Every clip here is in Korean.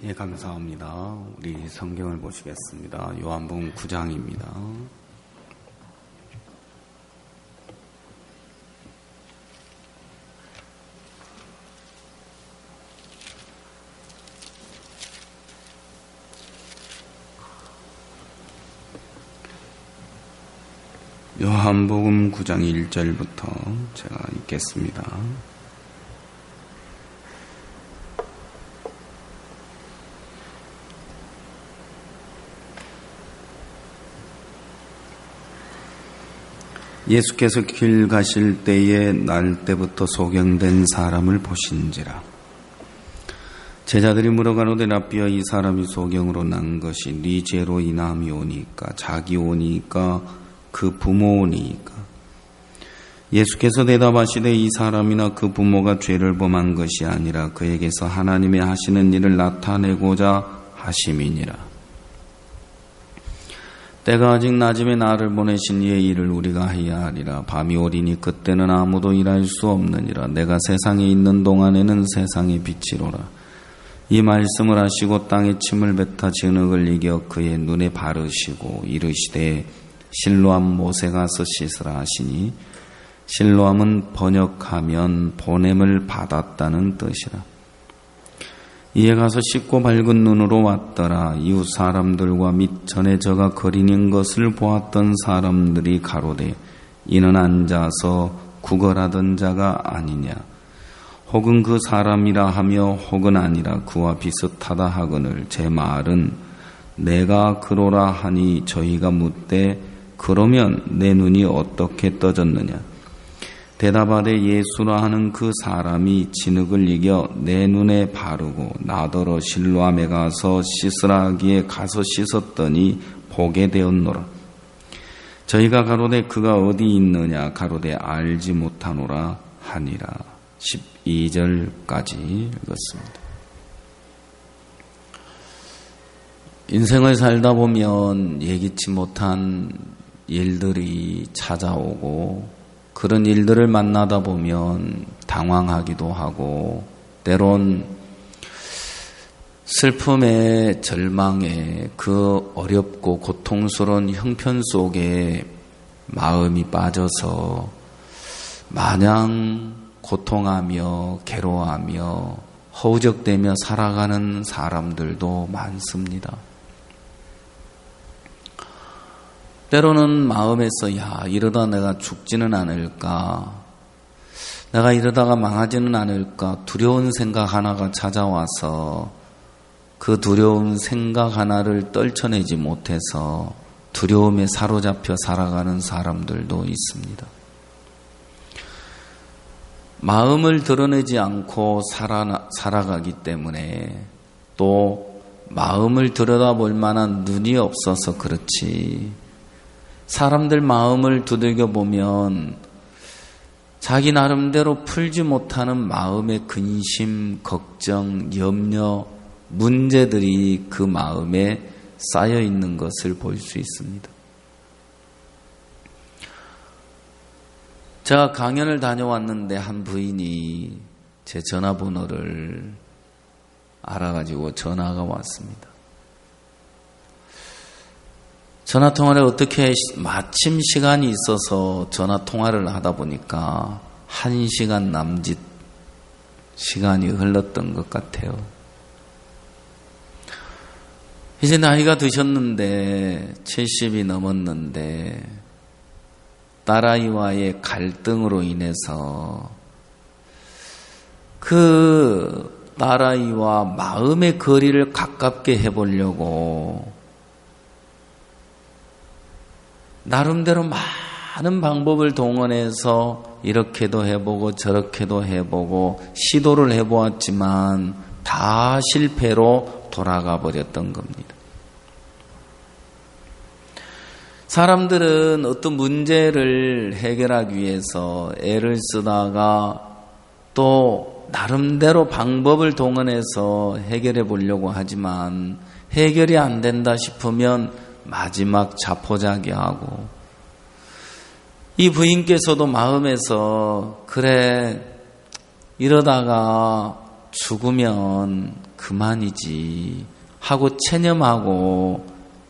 예, 감사합니다. 우리 성경을 보시겠습니다. 요한복음 9장입니다. 요한복음 9장 1절부터 제가 읽겠습니다. 예수께서 길 가실 때에 날 때부터 소경된 사람을 보신지라. 제자들이 물어가노되 라삐야, 이 사람이 소경으로 난 것이 네 죄로 인함이오니까 자기 오니까 그 부모 오니까. 예수께서 대답하시되 이 사람이나 그 부모가 죄를 범한 것이 아니라 그에게서 하나님의 하시는 일을 나타내고자 하심이니라. 때가 아직 낮음에 나를 보내신 이의 일을 우리가 해야 하리라. 밤이 오리니 그때는 아무도 일할 수 없느니라. 내가 세상에 있는 동안에는 세상의 빛이로라. 이 말씀을 하시고 땅에 침을 뱉어 진흙을 이겨 그의 눈에 바르시고 이르시되 실로암 못에 가서 씻으라 하시니, 실로암은 번역하면 보냄을 받았다는 뜻이라. 이에 가서 씻고 밝은 눈으로 왔더라. 이웃 사람들과 및 전에 저가 거린인 것을 보았던 사람들이 가로되 이는 앉아서 구걸하던 자가 아니냐, 혹은 그 사람이라 하며 혹은 아니라 그와 비슷하다 하거늘 제 말은 내가 그로라 하니 저희가 묻되 그러면 내 눈이 어떻게 떠졌느냐. 대답하되 예수라 하는 그 사람이 진흙을 이겨 내 눈에 바르고 나더러 실로암에 가서 씻으라 하기에 가서 씻었더니 보게 되었노라. 저희가 가로되 그가 어디 있느냐 가로되 알지 못하노라 하니라. 12절까지 읽었습니다. 인생을 살다 보면 예기치 못한 일들이 찾아오고 그런 일들을 만나다 보면 당황하기도 하고 때론 슬픔에 절망에 그 어렵고 고통스러운 형편 속에 마음이 빠져서 마냥 고통하며 괴로워하며 허우적대며 살아가는 사람들도 많습니다. 때로는 마음에서 이러다 내가 죽지는 않을까, 내가 이러다가 망하지는 않을까 두려운 생각 하나가 찾아와서 그 두려운 생각 하나를 떨쳐내지 못해서 두려움에 사로잡혀 살아가는 사람들도 있습니다. 마음을 드러내지 않고 살아가기 때문에 또 마음을 들여다볼 만한 눈이 없어서 그렇지, 사람들 마음을 두들겨 보면 자기 나름대로 풀지 못하는 마음의 근심, 걱정, 염려, 문제들이 그 마음에 쌓여 있는 것을 볼 수 있습니다. 제가 강연을 다녀왔는데 한 부인이 제 전화번호를 알아가지고 전화가 왔습니다. 전화통화를 어떻게 마침 시간이 있어서 전화통화를 하다 보니까 1시간 남짓 시간이 흘렀던 것 같아요. 이제 나이가 드셨는데 70이 넘었는데 딸아이와의 갈등으로 인해서 그 딸아이와 마음의 거리를 가깝게 해보려고 나름대로 많은 방법을 동원해서 이렇게도 해보고 저렇게도 해보고 시도를 해보았지만 다 실패로 돌아가 버렸던 겁니다. 사람들은 어떤 문제를 해결하기 위해서 애를 쓰다가 또 나름대로 방법을 동원해서 해결해 보려고 하지만 해결이 안 된다 싶으면 마지막 자포자기하고, 이 부인께서도 마음에서 그래 이러다가 죽으면 그만이지 하고 체념하고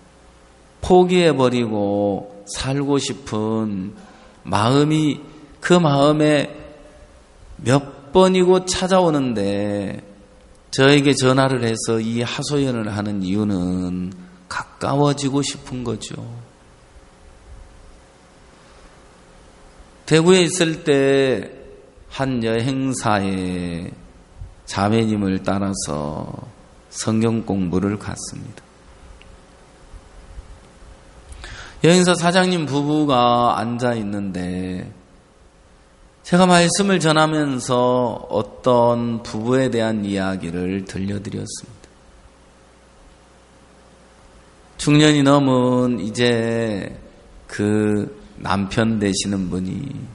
포기해버리고 살고 싶은 마음이 그 마음에 몇 번이고 찾아오는데 저에게 전화를 해서 이 하소연을 하는 이유는 가까워지고 싶은 거죠. 대구에 있을 때 한 여행사에 자매님을 따라서 성경 공부를 갔습니다. 여행사 사장님 부부가 앉아 있는데 제가 말씀을 전하면서 어떤 부부에 대한 이야기를 들려드렸습니다. 중년이 넘은 이제 그 남편 되시는 분이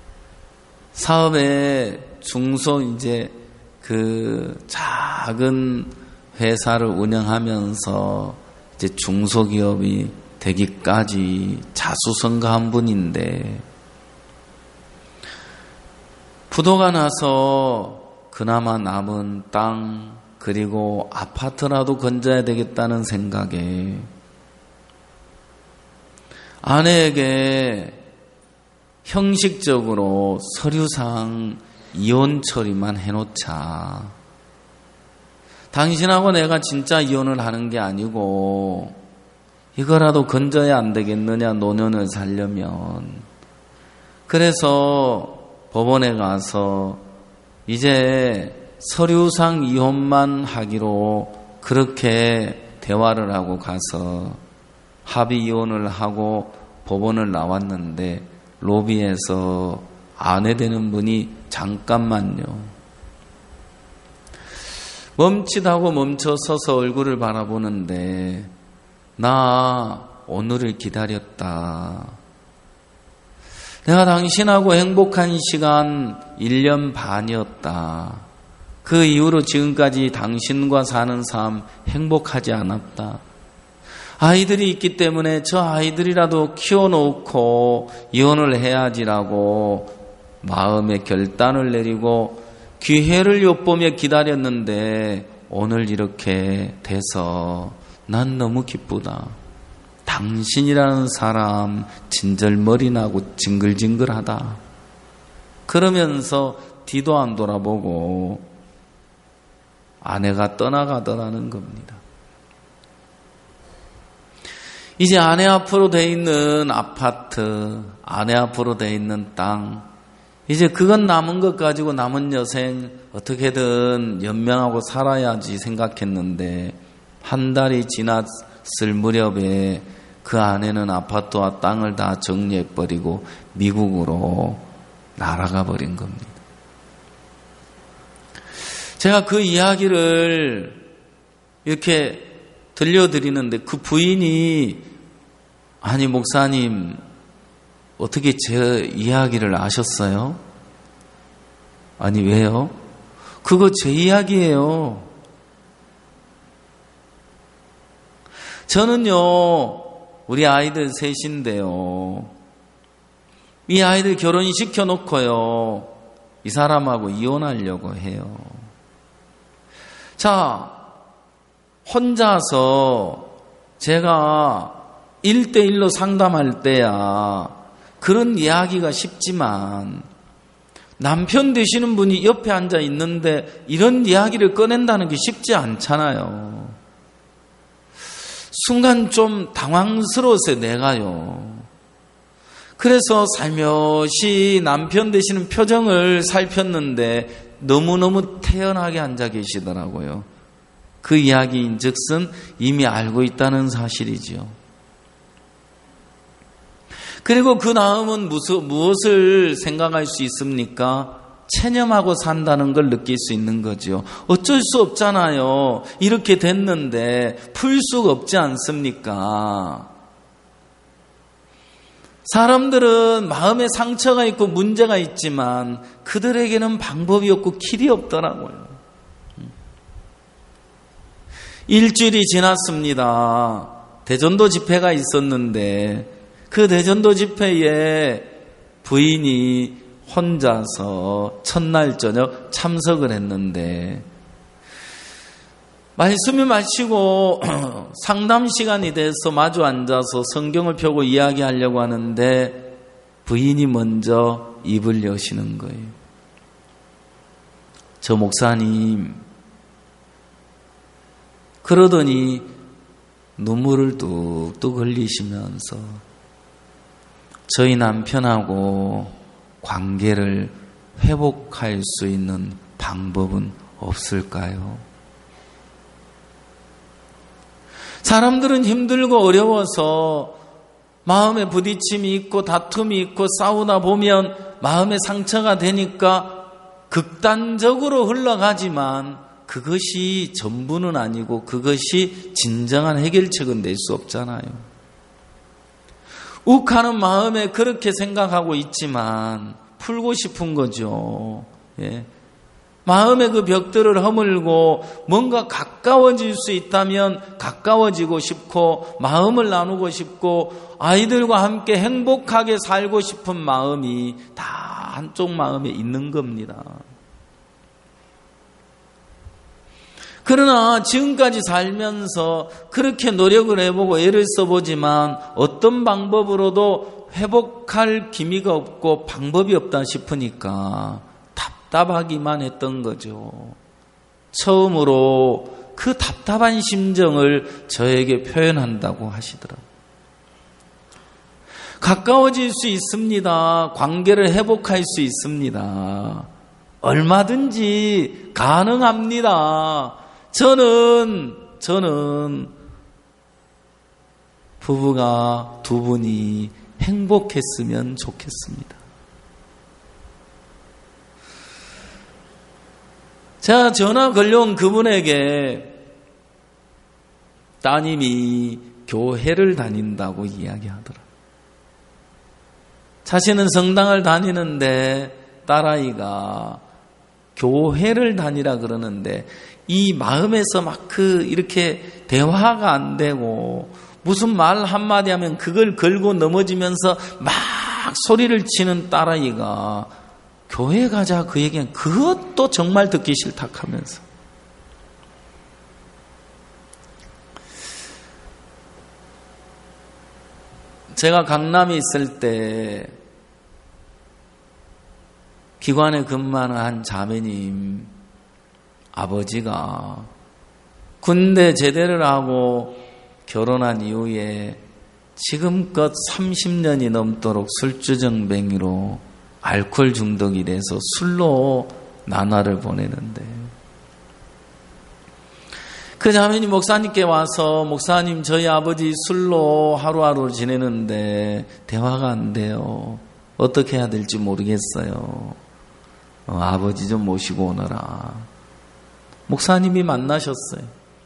사업에 중소 이제 그 작은 회사를 운영하면서 이제 중소기업이 되기까지 자수성가한 분인데 부도가 나서 그나마 남은 땅 그리고 아파트라도 건져야 되겠다는 생각에 아내에게 형식적으로 서류상 이혼 처리만 해놓자. 당신하고 내가 진짜 이혼을 하는 게 아니고 이거라도 건져야 안 되겠느냐 노년을 살려면. 그래서 법원에 가서 이제 서류상 이혼만 하기로 그렇게 대화를 하고 가서 합의 이혼을 하고 법원을 나왔는데 로비에서 아내 되는 분이 잠깐만요. 멈칫하고 멈춰서서 얼굴을 바라보는데 나 오늘을 기다렸다. 내가 당신하고 행복한 시간 1년 반이었다. 그 이후로 지금까지 당신과 사는 삶 행복하지 않았다. 아이들이 있기 때문에 저 아이들이라도 키워놓고 이혼을 해야지라고 마음의 결단을 내리고 기회를 엿보며 기다렸는데 오늘 이렇게 돼서 난 너무 기쁘다. 당신이라는 사람 진절머리 나고 징글징글하다. 그러면서 뒤도 안 돌아보고 아내가 떠나가더라는 겁니다. 이제 아내 앞으로 돼 있는 아파트, 아내 앞으로 돼 있는 땅, 이제 그건 남은 것 가지고 남은 여생 어떻게든 연명하고 살아야지 생각했는데 한 달이 지났을 무렵에 그 아내는 아파트와 땅을 다 정리해버리고 미국으로 날아가 버린 겁니다. 제가 그 이야기를 이렇게 들려드리는데 그 부인이 아니 목사님 어떻게 제 이야기를 아셨어요? 아니 왜요? 그거 제 이야기예요. 저는요 우리 아이들 셋인데요 이 아이들 결혼시켜 놓고요 이 사람하고 이혼하려고 해요. 자, 혼자서 제가 1대1로 상담할 때야 그런 이야기가 쉽지만 남편 되시는 분이 옆에 앉아 있는데 이런 이야기를 꺼낸다는 게 쉽지 않잖아요. 순간 좀 당황스러웠어요, 내가요. 그래서 살며시 남편 되시는 표정을 살폈는데 너무너무 태연하게 앉아 계시더라고요. 그 이야기인 즉슨 이미 알고 있다는 사실이지요. 그리고 그 다음은 무엇을 생각할 수 있습니까? 체념하고 산다는 걸 느낄 수 있는 거죠. 어쩔 수 없잖아요. 이렇게 됐는데 풀 수가 없지 않습니까? 사람들은 마음에 상처가 있고 문제가 있지만 그들에게는 방법이 없고 길이 없더라고요. 일주일이 지났습니다. 대전도 집회가 있었는데 그 대전도 집회에 부인이 혼자서 첫날 저녁 참석을 했는데 말씀을 마치고 상담 시간이 돼서 마주 앉아서 성경을 펴고 이야기하려고 하는데 부인이 먼저 입을 여시는 거예요. 저 목사님, 그러더니 눈물을 뚝뚝 흘리시면서 저희 남편하고 관계를 회복할 수 있는 방법은 없을까요? 사람들은 힘들고 어려워서 마음에 부딪힘이 있고 다툼이 있고 싸우다 보면 마음에 상처가 되니까 극단적으로 흘러가지만 그것이 전부는 아니고 그것이 진정한 해결책은 낼 수 없잖아요. 욱하는 마음에 그렇게 생각하고 있지만 풀고 싶은 거죠. 예. 마음의 그 벽들을 허물고 뭔가 가까워질 수 있다면 가까워지고 싶고 마음을 나누고 싶고 아이들과 함께 행복하게 살고 싶은 마음이 다 한쪽 마음에 있는 겁니다. 그러나 지금까지 살면서 그렇게 노력을 해보고 애를 써보지만 어떤 방법으로도 회복할 기미가 없고 방법이 없다 싶으니까 답답하기만 했던 거죠. 처음으로 그 답답한 심정을 저에게 표현한다고 하시더라고요. 가까워질 수 있습니다. 관계를 회복할 수 있습니다. 얼마든지 가능합니다. 저는 부부가 두 분이 행복했으면 좋겠습니다. 제가 전화 걸려온 그분에게 따님이 교회를 다닌다고 이야기하더라고요. 자신은 성당을 다니는데 딸아이가 교회를 다니라 그러는데 이 마음에서 막 이렇게 대화가 안 되고 무슨 말 한마디 하면 그걸 걸고 넘어지면서 막 소리를 치는 딸아이가 교회 가자 그 얘기는 그것도 정말 듣기 싫다 하면서 제가 강남에 있을 때 기관에 근무하는 한 자매님 아버지가 군대 제대를 하고 결혼한 이후에 지금껏 30년이 넘도록 술주정뱅이로 알코올 중독이 돼서 술로 나날을 보내는데 그 자매님 목사님께 와서 목사님 저희 아버지 술로 하루하루 지내는데 대화가 안 돼요. 어떻게 해야 될지 모르겠어요. 아버지 좀 모시고 오너라. 목사님이 만나셨어요.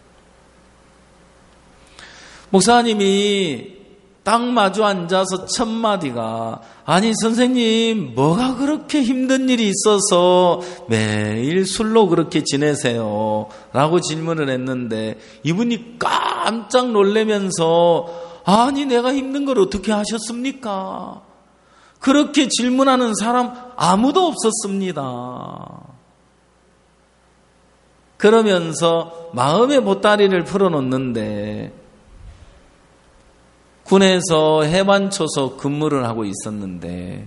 목사님이 딱 마주 앉아서 첫 마디가 아니 선생님 뭐가 그렇게 힘든 일이 있어서 매일 술로 그렇게 지내세요? 라고 질문을 했는데 이분이 깜짝 놀라면서 아니 내가 힘든 걸 어떻게 하셨습니까? 그렇게 질문하는 사람 아무도 없었습니다. 그러면서 마음의 보따리를 풀어놓는데 군에서 해반초소 근무를 하고 있었는데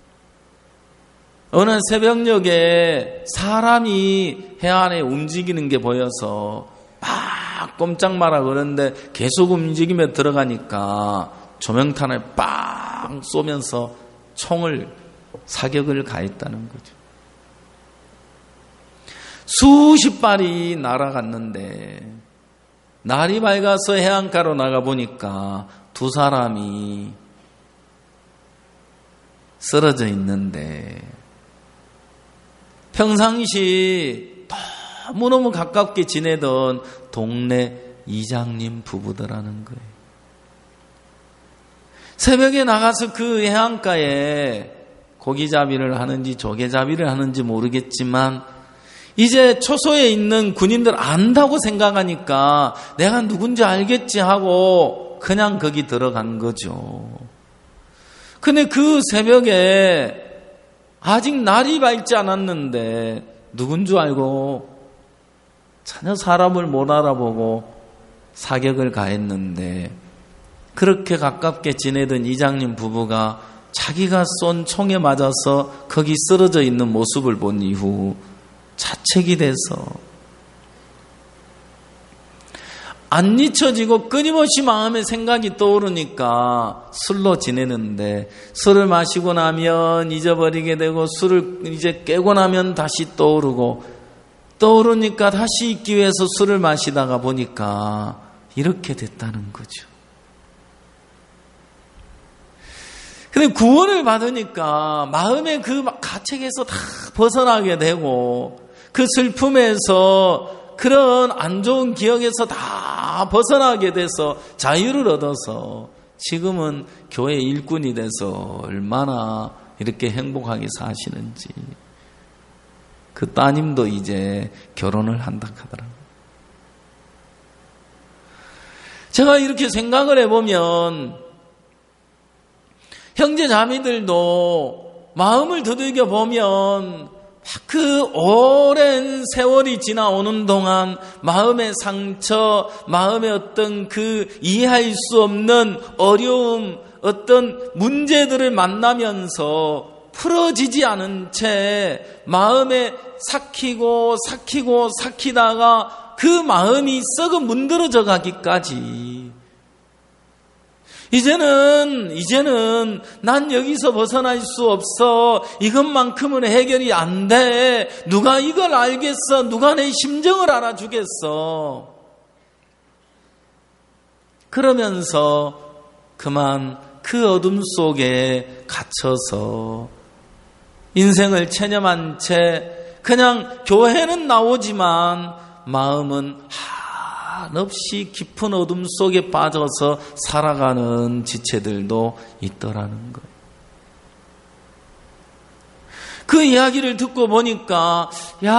어느 새벽녘에 사람이 해안에 움직이는 게 보여서 막 꼼짝 마라 그러는데 계속 움직이며 들어가니까 조명탄을 빵 쏘면서 사격을 가했다는 거죠. 수십 발이 날아갔는데 날이 밝아서 해안가로 나가보니까 두 사람이 쓰러져 있는데 평상시 너무너무 가깝게 지내던 동네 이장님 부부더라는 거예요. 새벽에 나가서 그 해안가에 고기잡이를 하는지 조개잡이를 하는지 모르겠지만 이제 초소에 있는 군인들 안다고 생각하니까 내가 누군지 알겠지 하고 그냥 거기 들어간 거죠. 근데 그 새벽에 아직 날이 밝지 않았는데 누군 줄 알고 전혀 사람을 못 알아보고 사격을 가했는데 그렇게 가깝게 지내던 이장님 부부가 자기가 쏜 총에 맞아서 거기 쓰러져 있는 모습을 본 이후 자책이 돼서 안 잊혀지고 끊임없이 마음에 생각이 떠오르니까 술로 지내는데 술을 마시고 나면 잊어버리게 되고 술을 이제 깨고 나면 다시 떠오르니까 다시 잊기 위해서 술을 마시다가 보니까 이렇게 됐다는 거죠. 근데 구원을 받으니까 마음의 그 가책에서 다 벗어나게 되고 그 슬픔에서 그런 안 좋은 기억에서 다 벗어나게 돼서 자유를 얻어서 지금은 교회 일꾼이 돼서 얼마나 이렇게 행복하게 사시는지. 그 따님도 이제 결혼을 한다 하더라고요. 제가 이렇게 생각을 해보면 형제 자매들도 마음을 두들겨 보면 그 오랜 세월이 지나오는 동안 마음의 상처, 마음의 어떤 그 이해할 수 없는 어려움, 어떤 문제들을 만나면서 풀어지지 않은 채 마음에 삭히다가 그 마음이 썩어 문드러져 가기까지 이제는 난 여기서 벗어날 수 없어. 이것만큼은 해결이 안 돼. 누가 이걸 알겠어? 누가 내 심정을 알아주겠어? 그러면서 그만 그 어둠 속에 갇혀서 인생을 체념한 채 그냥 교회는 나오지만 마음은 한없이 깊은 어둠 속에 빠져서 살아가는 지체들도 있더라는 거예요. 그 이야기를 듣고 보니까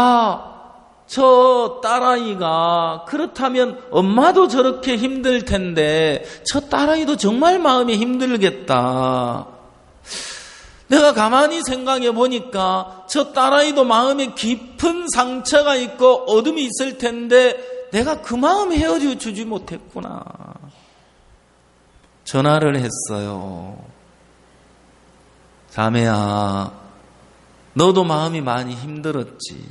저 딸아이가 그렇다면 엄마도 저렇게 힘들 텐데 저 딸아이도 정말 마음이 힘들겠다. 내가 가만히 생각해 보니까 저 딸아이도 마음에 깊은 상처가 있고 어둠이 있을 텐데 내가 그 마음 헤어져 주지 못했구나. 전화를 했어요. 자매야, 너도 마음이 많이 힘들었지.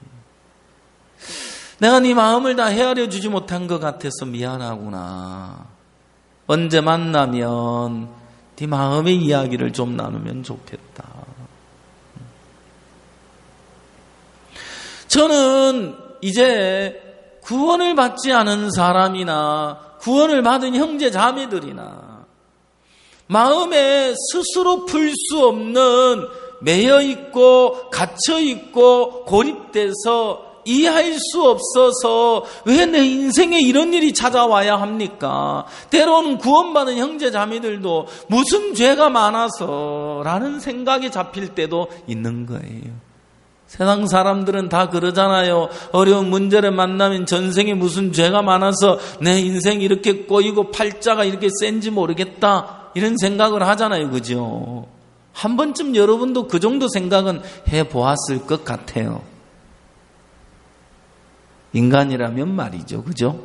내가 네 마음을 다 헤아려 주지 못한 것 같아서 미안하구나. 언제 만나면 네 마음의 이야기를 좀 나누면 좋겠다. 저는 이제 구원을 받지 않은 사람이나 구원을 받은 형제 자매들이나 마음에 스스로 풀 수 없는 매여있고 갇혀있고 고립돼서 이해할 수 없어서 왜 내 인생에 이런 일이 찾아와야 합니까? 때로는 구원받은 형제 자매들도 무슨 죄가 많아서 라는 생각에 잡힐 때도 있는 거예요. 세상 사람들은 다 그러잖아요. 어려운 문제를 만나면 전생에 무슨 죄가 많아서 내 인생이 이렇게 꼬이고 팔자가 이렇게 센지 모르겠다 이런 생각을 하잖아요. 그죠? 한 번쯤 여러분도 그 정도 생각은 해보았을 것 같아요. 인간이라면 말이죠. 그죠?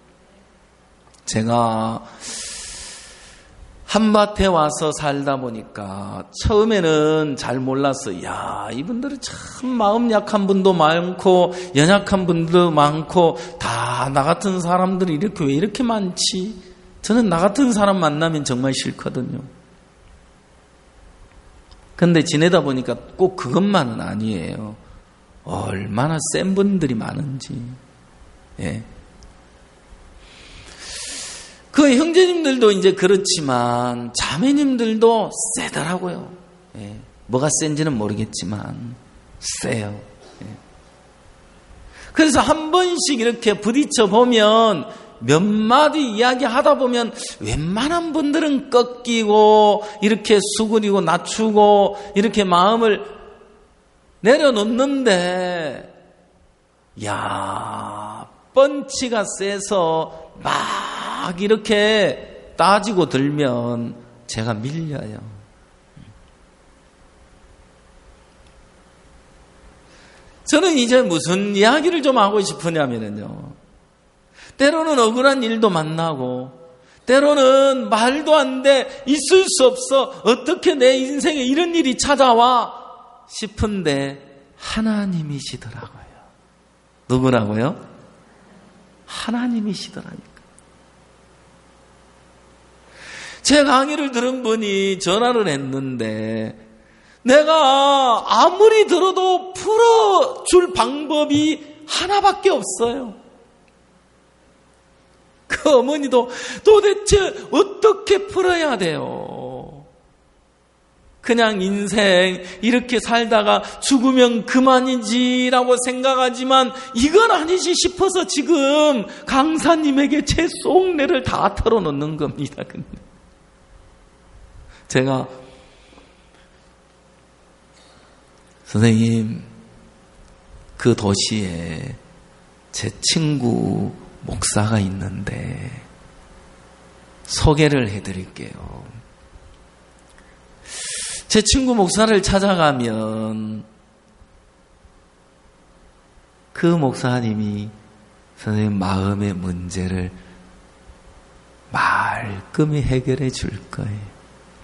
제가 한밭에 와서 살다 보니까 처음에는 잘 몰랐어요. 이분들은 참 마음 약한 분도 많고 연약한 분도 많고 다 나 같은 사람들이 왜 이렇게 많지? 저는 나 같은 사람 만나면 정말 싫거든요. 근데 지내다 보니까 꼭 그것만은 아니에요. 얼마나 센 분들이 많은지. 예. 그 형제님들도 이제 그렇지만 자매님들도 세더라고요. 예. 뭐가 센지는 모르겠지만 세요. 예. 그래서 한 번씩 이렇게 부딪혀 보면 몇 마디 이야기 하다 보면 웬만한 분들은 꺾이고 이렇게 수그리고 낮추고 이렇게 마음을 내려놓는데 펀치가 세서 막 이렇게 따지고 들면 제가 밀려요. 저는 이제 무슨 이야기를 좀 하고 싶으냐면요, 때로는 억울한 일도 만나고, 때로는 말도 안 돼, 있을 수 없어, 어떻게 내 인생에 이런 일이 찾아와 싶은데 하나님이시더라고요. 누구라고요? 하나님이시더라니까. 제 강의를 들은 분이 전화를 했는데, 내가 아무리 들어도 풀어줄 방법이 하나밖에 없어요. 그 어머니도 도대체 어떻게 풀어야 돼요? 그냥 인생 이렇게 살다가 죽으면 그만이지라고 생각하지만 이건 아니지 싶어서 지금 강사님에게 제 속내를 다 털어놓는 겁니다. 제가, 선생님, 그 도시에 제 친구 목사가 있는데 소개를 해드릴게요. 제 친구 목사를 찾아가면 그 목사님이 선생님 마음의 문제를 말끔히 해결해 줄 거예요.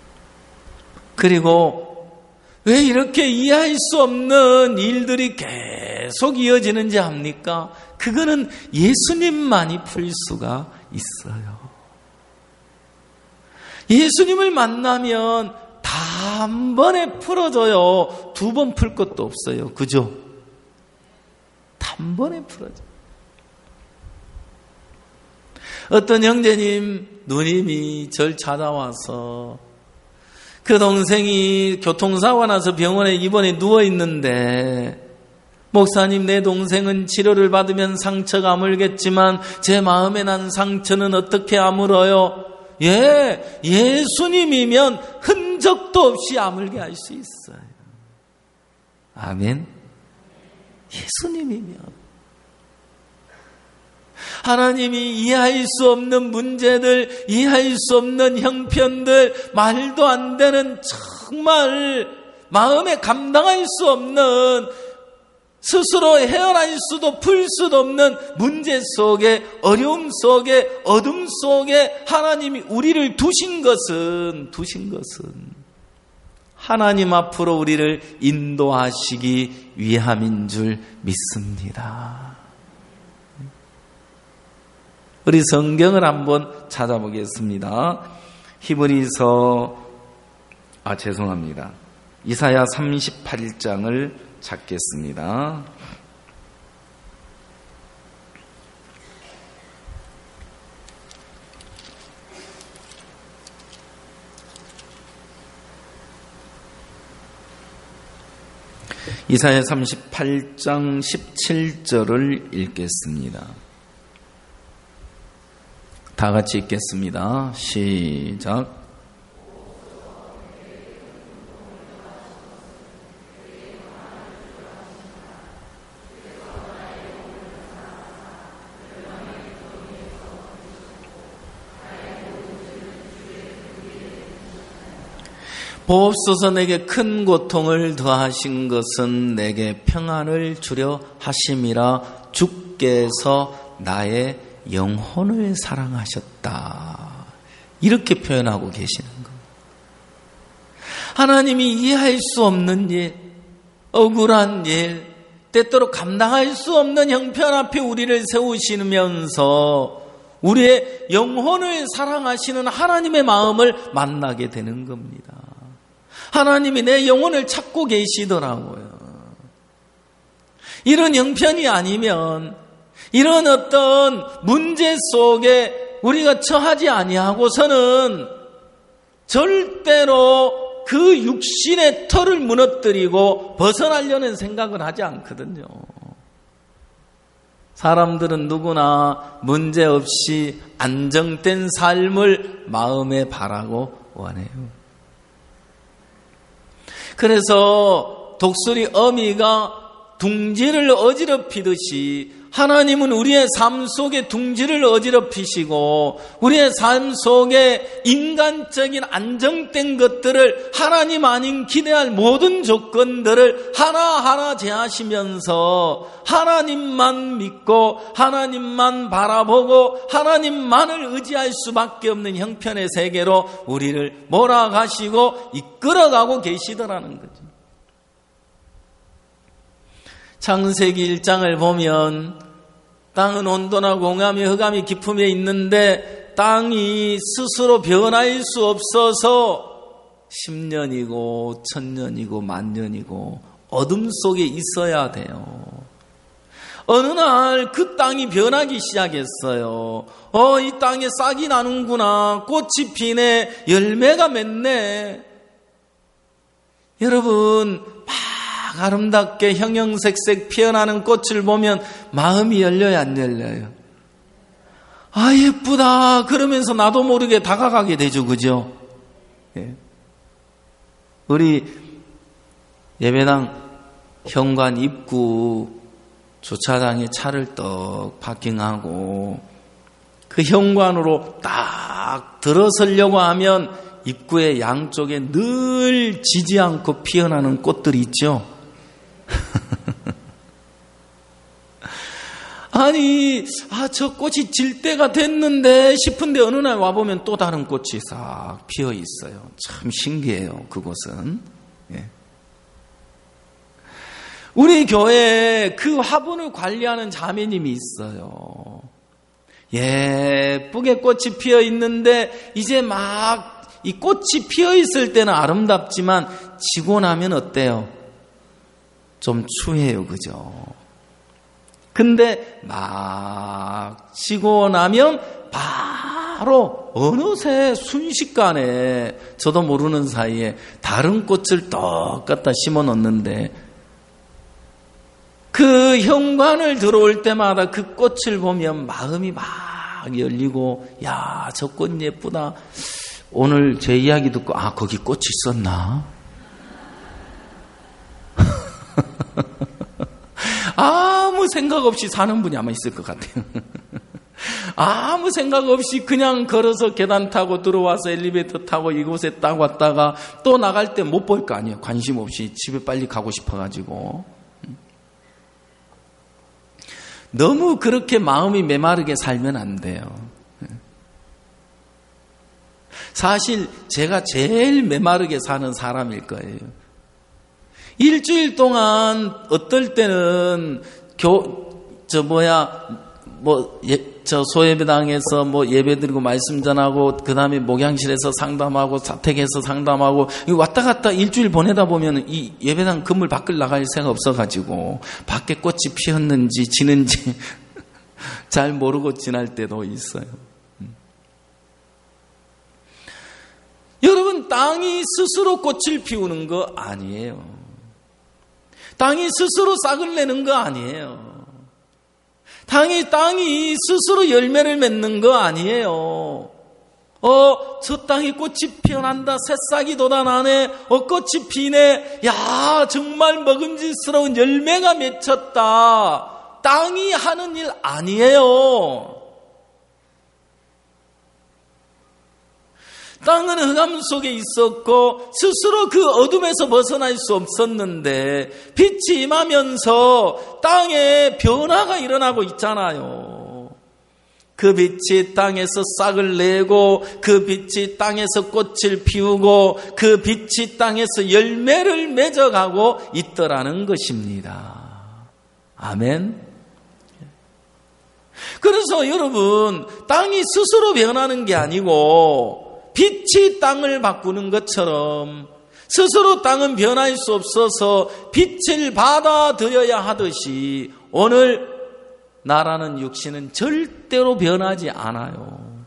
그리고 왜 이렇게 이해할 수 없는 일들이 계속 이어지는지 압니까? 그거는 예수님만이 풀 수가 있어요. 예수님을 만나면 단번에 풀어줘요. 두 번 풀 것도 없어요. 그죠? 단번에 풀어줘요. 어떤 형제님, 누님이 절 찾아와서 그 동생이 교통사고 나서 병원에 입원해 누워있는데, 목사님, 내 동생은 치료를 받으면 상처가 아물겠지만 제 마음에 난 상처는 어떻게 아물어요? 예, 예수님이면 흔적도 없이 아물게 할 수 있어요. 아멘. 예수님이면. 하나님이 이해할 수 없는 문제들, 이해할 수 없는 형편들, 말도 안 되는 정말 마음에 감당할 수 없는, 스스로 헤어날 수도 풀 수도 없는 문제 속에, 어려움 속에, 어둠 속에 하나님이 우리를 두신 것은 하나님 앞으로 우리를 인도하시기 위함인 줄 믿습니다. 우리 성경을 한번 찾아보겠습니다. 이사야 38장을 찾겠습니다. 이사야 38장 17절을 읽겠습니다. 다 같이 읽겠습니다. 시작. 보옵소서, 내게 큰 고통을 더하신 것은 내게 평안을 주려 하심이라. 주께서 나의 영혼을 사랑하셨다. 이렇게 표현하고 계시는 겁니다. 하나님이 이해할 수 없는 일, 억울한 일, 때때로 감당할 수 없는 형편 앞에 우리를 세우시면서 우리의 영혼을 사랑하시는 하나님의 마음을 만나게 되는 겁니다. 하나님이 내 영혼을 찾고 계시더라고요. 이런 형편이 아니면, 이런 어떤 문제 속에 우리가 처하지 아니하고서는 절대로 그 육신의 털을 무너뜨리고 벗어나려는 생각을 하지 않거든요. 사람들은 누구나 문제 없이 안정된 삶을 마음에 바라고 원해요. 그래서 독수리 어미가 둥지를 어지럽히듯이 하나님은 우리의 삶 속에 둥지를 어지럽히시고 우리의 삶 속에 인간적인 안정된 것들을 하나님 아닌 기대할 모든 조건들을 하나하나 제하시면서 하나님만 믿고 하나님만 바라보고 하나님만을 의지할 수밖에 없는 형편의 세계로 우리를 몰아가시고 이끌어가고 계시더라는 거죠. 창세기 1장을 보면 땅은 온도나 공함이 흑암이 깊음에 있는데 땅이 스스로 변할 수 없어서 10년이고 1000년이고 10,000년이고 어둠 속에 있어야 돼요. 어느 날 그 땅이 변하기 시작했어요. 이 땅에 싹이 나는구나. 꽃이 피네. 열매가 맺네. 여러분 아름답게 형형색색 피어나는 꽃을 보면 마음이 열려요, 안 열려요? 아, 예쁘다. 그러면서 나도 모르게 다가가게 되죠, 그죠? 예. 우리 예배당 현관 입구 주차장에 차를 떡 파킹하고 그 현관으로 딱 들어서려고 하면 입구의 양쪽에 늘 지지 않고 피어나는 꽃들이 있죠. 아니, 저 꽃이 질 때가 됐는데 싶은데 어느 날 와보면 또 다른 꽃이 싹 피어 있어요. 참 신기해요, 그곳은. 예. 우리 교회에 그 화분을 관리하는 자매님이 있어요. 예쁘게 꽃이 피어 있는데 이제 막 이 꽃이 피어 있을 때는 아름답지만 지고 나면 어때요? 좀 추해요, 그죠? 근데 막 지고 나면 바로 어느새 순식간에 저도 모르는 사이에 다른 꽃을 떡 갖다 심어 놓는데 그 현관을 들어올 때마다 그 꽃을 보면 마음이 막 열리고, 야, 저 꽃 예쁘다. 오늘 제 이야기 듣고 거기 꽃이 있었나? 아무 생각 없이 사는 분이 아마 있을 것 같아요. 아무 생각 없이 그냥 걸어서 계단 타고 들어와서 엘리베이터 타고 이곳에 딱 왔다가 또 나갈 때 못 볼 거 아니에요. 관심 없이 집에 빨리 가고 싶어가지고. 너무 그렇게 마음이 메마르게 살면 안 돼요. 사실 제가 제일 메마르게 사는 사람일 거예요. 일주일 동안 어떨 때는 소예배당에서 예배드리고 말씀 전하고 그 다음에 목양실에서 상담하고 사택에서 상담하고 왔다 갔다 일주일 보내다 보면 이 예배당 건물 밖을 나갈 새가 없어가지고 밖에 꽃이 피었는지 지는지 잘 모르고 지날 때도 있어요. 여러분, 땅이 스스로 꽃을 피우는 거 아니에요. 땅이 스스로 싹을 내는 거 아니에요. 땅이 스스로 열매를 맺는 거 아니에요. 저 땅에 꽃이 피어난다. 새싹이 돋아나네. 꽃이 피네. 야, 정말 먹음직스러운 열매가 맺혔다. 땅이 하는 일 아니에요. 땅은 흑암 속에 있었고 스스로 그 어둠에서 벗어날 수 없었는데 빛이 임하면서 땅에 변화가 일어나고 있잖아요. 그 빛이 땅에서 싹을 내고 그 빛이 땅에서 꽃을 피우고 그 빛이 땅에서 열매를 맺어가고 있더라는 것입니다. 아멘. 그래서 여러분, 땅이 스스로 변하는 게 아니고 빛이 땅을 바꾸는 것처럼 스스로 땅은 변할 수 없어서 빛을 받아들여야 하듯이 오늘 나라는 육신은 절대로 변하지 않아요.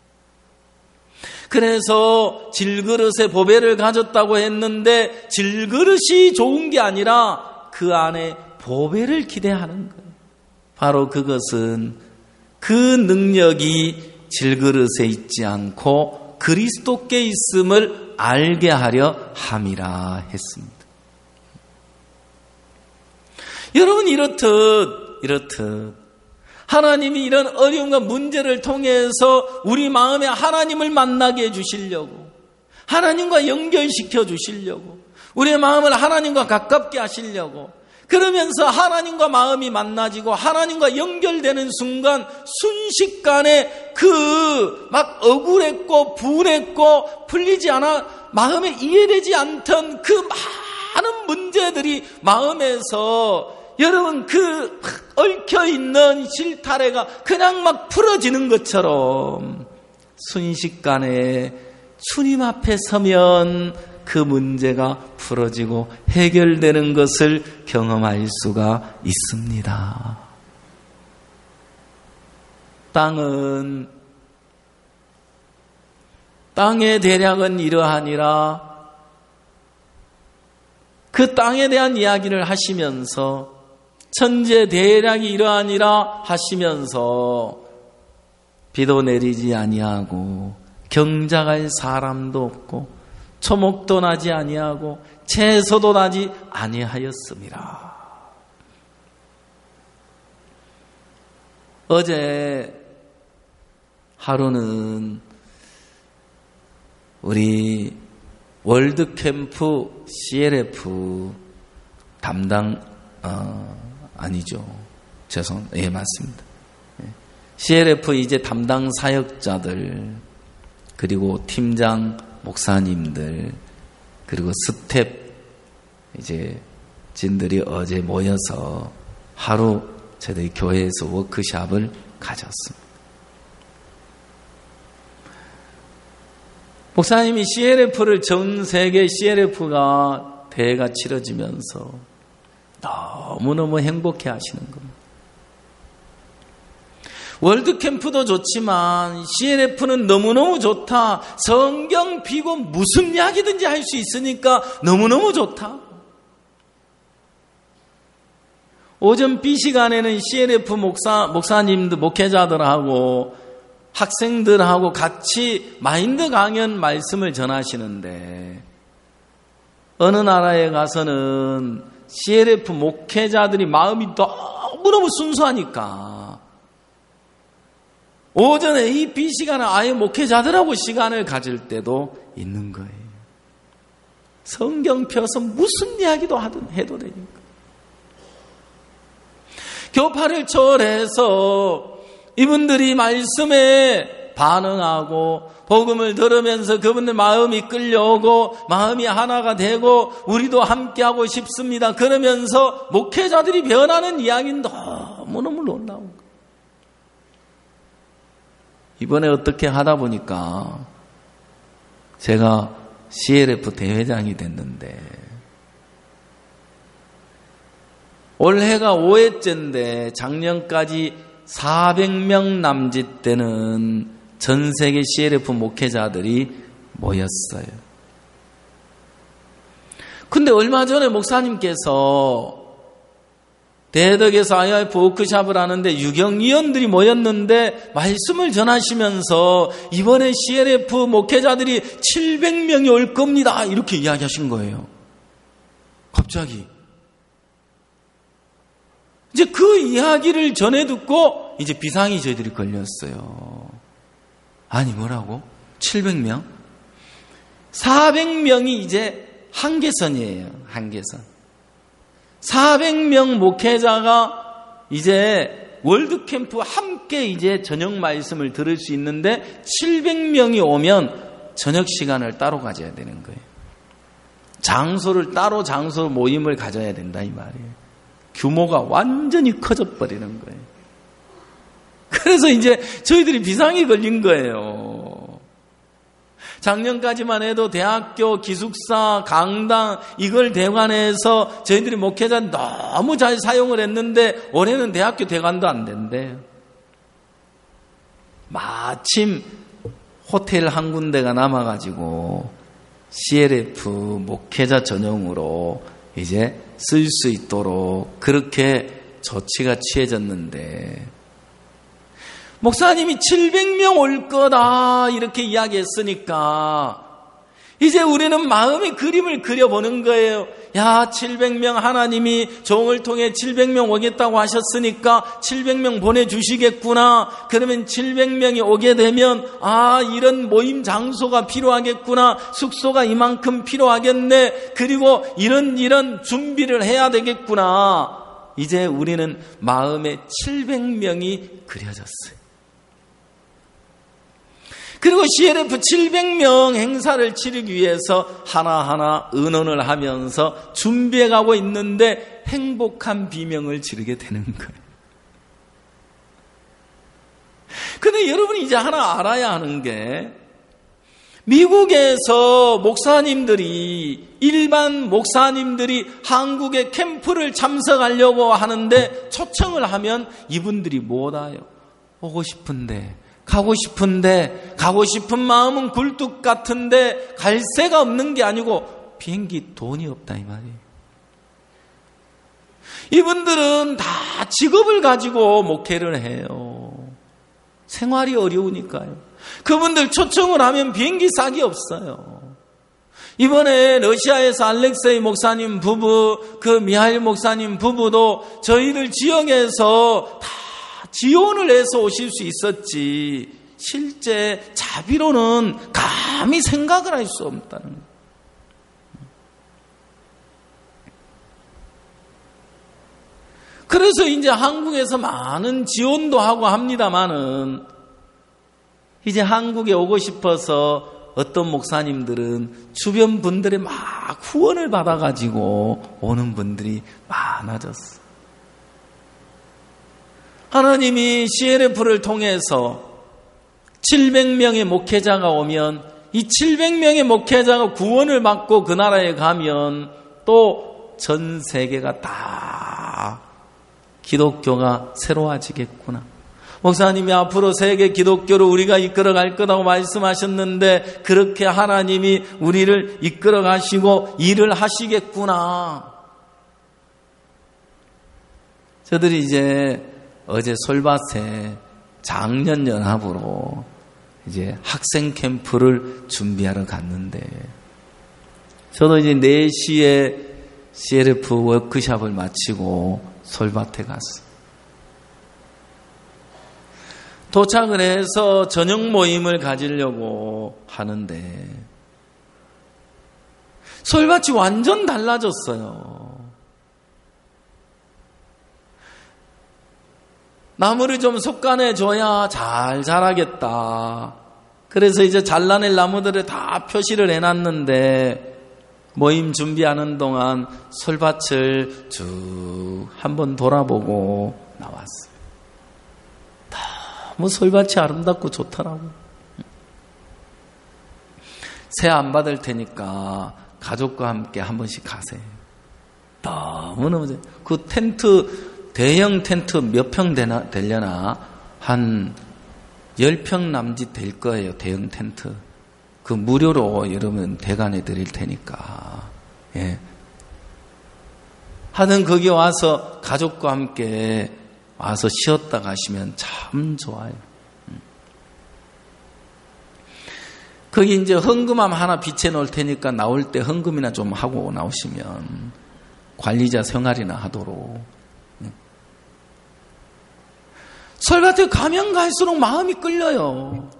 그래서 질그릇에 보배를 가졌다고 했는데 질그릇이 좋은 게 아니라 그 안에 보배를 기대하는 거예요. 바로 그것은 그 능력이 질그릇에 있지 않고 그리스도께 있음을 알게 하려 함이라 했습니다. 여러분, 이렇듯 하나님이 이런 어려움과 문제를 통해서 우리 마음에 하나님을 만나게 해주시려고, 하나님과 연결시켜 주시려고, 우리의 마음을 하나님과 가깝게 하시려고, 그러면서 하나님과 마음이 만나지고 하나님과 연결되는 순간 순식간에 그 막 억울했고 분했고 풀리지 않아 마음에 이해되지 않던 그 많은 문제들이 마음에서, 여러분, 그 얽혀있는 실타래가 그냥 막 풀어지는 것처럼 순식간에 주님 앞에 서면 그 문제가 풀어지고 해결되는 것을 경험할 수가 있습니다. 땅의 대략은 이러하니라. 그 땅에 대한 이야기를 하시면서 천재 대략이 이러하니라 하시면서 비도 내리지 아니하고 경작할 사람도 없고 초목도 나지 아니하고 채소도 나지 아니하였습니다. 어제 하루는 우리 월드캠프 CLF 담당 아니죠. 예, 맞습니다. CLF 이제 담당 사역자들, 그리고 팀장 목사님들, 그리고 스텝 이제 진들이 어제 모여서 하루 저희 교회에서 워크숍을 가졌습니다. 목사님이 CLF를, 전 세계 CLF가 대회가 치러지면서 너무너무 행복해 하시는 겁니다. 월드캠프도 좋지만 CLF는 너무너무 좋다. 성경 비고 무슨 이야기든지 할 수 있으니까 너무너무 좋다. 오전 B시간에는 CLF 목사님들, 목회자들하고 학생들하고 같이 마인드 강연 말씀을 전하시는데, 어느 나라에 가서는 CLF 목회자들이 마음이 너무너무 순수하니까 오전 A, B 시간에 아예 목회자들하고 시간을 가질 때도 있는 거예요. 성경 펴서 무슨 이야기도 해도 되니까. 교파를 초월해서 이분들이 말씀에 반응하고 복음을 들으면서 그분들 마음이 끌려오고 마음이 하나가 되고 우리도 함께하고 싶습니다. 그러면서 목회자들이 변하는 이야기는 너무너무 놀라운 거예요. 이번에 어떻게 하다 보니까 제가 CLF 대회장이 됐는데, 올해가 5회째인데 작년까지 400명 남짓되는 전 세계 CLF 목회자들이 모였어요. 근데 얼마 전에 목사님께서 대덕에서 IF 워크숍을 하는데 유경위원들이 모였는데 말씀을 전하시면서 이번에 CLF 목회자들이 700명이 올 겁니다. 이렇게 이야기하신 거예요. 갑자기. 이제 그 이야기를 전해 듣고 이제 비상이 저희들이 걸렸어요. 아니 뭐라고? 700명? 400명이 이제 한계선이에요. 한계선. 400명 목회자가 이제 월드캠프 함께 이제 저녁 말씀을 들을 수 있는데 700명이 오면 저녁 시간을 따로 가져야 되는 거예요. 장소를 따로 장소 모임을 가져야 된다 이 말이에요. 규모가 완전히 커져 버리는 거예요. 그래서 이제 저희들이 비상이 걸린 거예요. 작년까지만 해도 대학교 기숙사, 강당 이걸 대관해서 저희들이 목회자 너무 잘 사용을 했는데 올해는 대학교 대관도 안 된대요. 마침 호텔 한 군데가 남아가지고 CLF 목회자 전용으로 이제 쓸 수 있도록 그렇게 조치가 취해졌는데, 목사님이 700명 올 거다 이렇게 이야기했으니까 이제 우리는 마음의 그림을 그려보는 거예요. 야, 700명 하나님이 종을 통해 700명 오겠다고 하셨으니까 700명 보내주시겠구나. 그러면 700명이 오게 되면 이런 모임 장소가 필요하겠구나. 숙소가 이만큼 필요하겠네. 그리고 이런 준비를 해야 되겠구나. 이제 우리는 마음에 700명이 그려졌어요. 그리고 CLF 700명 행사를 치르기 위해서 하나하나 의논을 하면서 준비해 가고 있는데 행복한 비명을 지르게 되는 거예요. 근데 여러분이 이제 하나 알아야 하는 게, 미국에서 일반 목사님들이 한국에 캠프를 참석하려고 하는데 초청을 하면 이분들이 못 와요. 오고 싶은데, 가고 싶은 마음은 굴뚝 같은데 갈 새가 없는 게 아니고 비행기 돈이 없다 이 말이에요. 이분들은 다 직업을 가지고 목회를 해요. 생활이 어려우니까요. 그분들 초청을 하면 비행기 싹이 없어요. 이번에 러시아에서 알렉세이 목사님 부부, 미하일 목사님 부부도 저희들 지역에서 다 지원을 해서 오실 수 있었지, 실제 자비로는 감히 생각을 할 수 없다는 거예요. 그래서 이제 한국에서 많은 지원도 하고 합니다마는, 이제 한국에 오고 싶어서 어떤 목사님들은 주변 분들의 막 후원을 받아가지고 오는 분들이 많아졌어. 하나님이 CLF를 통해서 700명의 목회자가 오면, 이 700명의 목회자가 구원을 받고 그 나라에 가면 또 전 세계가 다 기독교가 새로워지겠구나. 목사님이 앞으로 세계 기독교를 우리가 이끌어갈 거라고 말씀하셨는데, 그렇게 하나님이 우리를 이끌어 가시고 일을 하시겠구나. 저들이 이제 어제 솔밭에 작년 연합으로 이제 학생 캠프를 준비하러 갔는데, 저도 이제 4시에 CLF 워크숍을 마치고 솔밭에 갔어요. 도착을 해서 저녁 모임을 가지려고 하는데 솔밭이 완전 달라졌어요. 나무를 좀 속간해줘야 잘 자라겠다. 그래서 이제 잘라낼 나무들을 다 표시를 해놨는데, 모임 준비하는 동안 솔밭을 쭉 한번 돌아보고 나왔어요. 너무 솔밭이 아름답고 좋더라고. 새 안 받을 테니까 가족과 함께 한 번씩 가세요. 너무너무 그 텐트, 대형 텐트 몇 평 되려나? 한 10평 남짓 될 거예요. 대형 텐트. 그 무료로 여러분 대관해 드릴 테니까. 예. 하여튼 거기 와서 가족과 함께 와서 쉬었다 가시면 참 좋아요. 거기 이제 헌금함 하나 비춰 놓을 테니까 나올 때 헌금이나 좀 하고 나오시면 관리자 생활이나 하도록. 솔밭에 가면 갈수록 마음이 끌려요.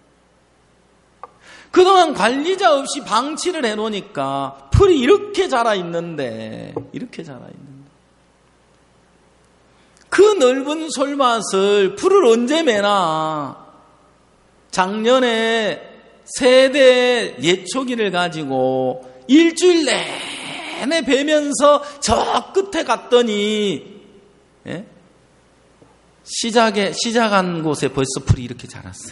그동안 관리자 없이 방치를 해놓으니까 풀이 이렇게 자라있는데, 그 넓은 솔밭을 풀을 언제 매나? 작년에 세대 예초기를 가지고 일주일 내내 베면서 저 끝에 갔더니, 예? 시작한 곳에 벌써 풀이 이렇게 자랐어요.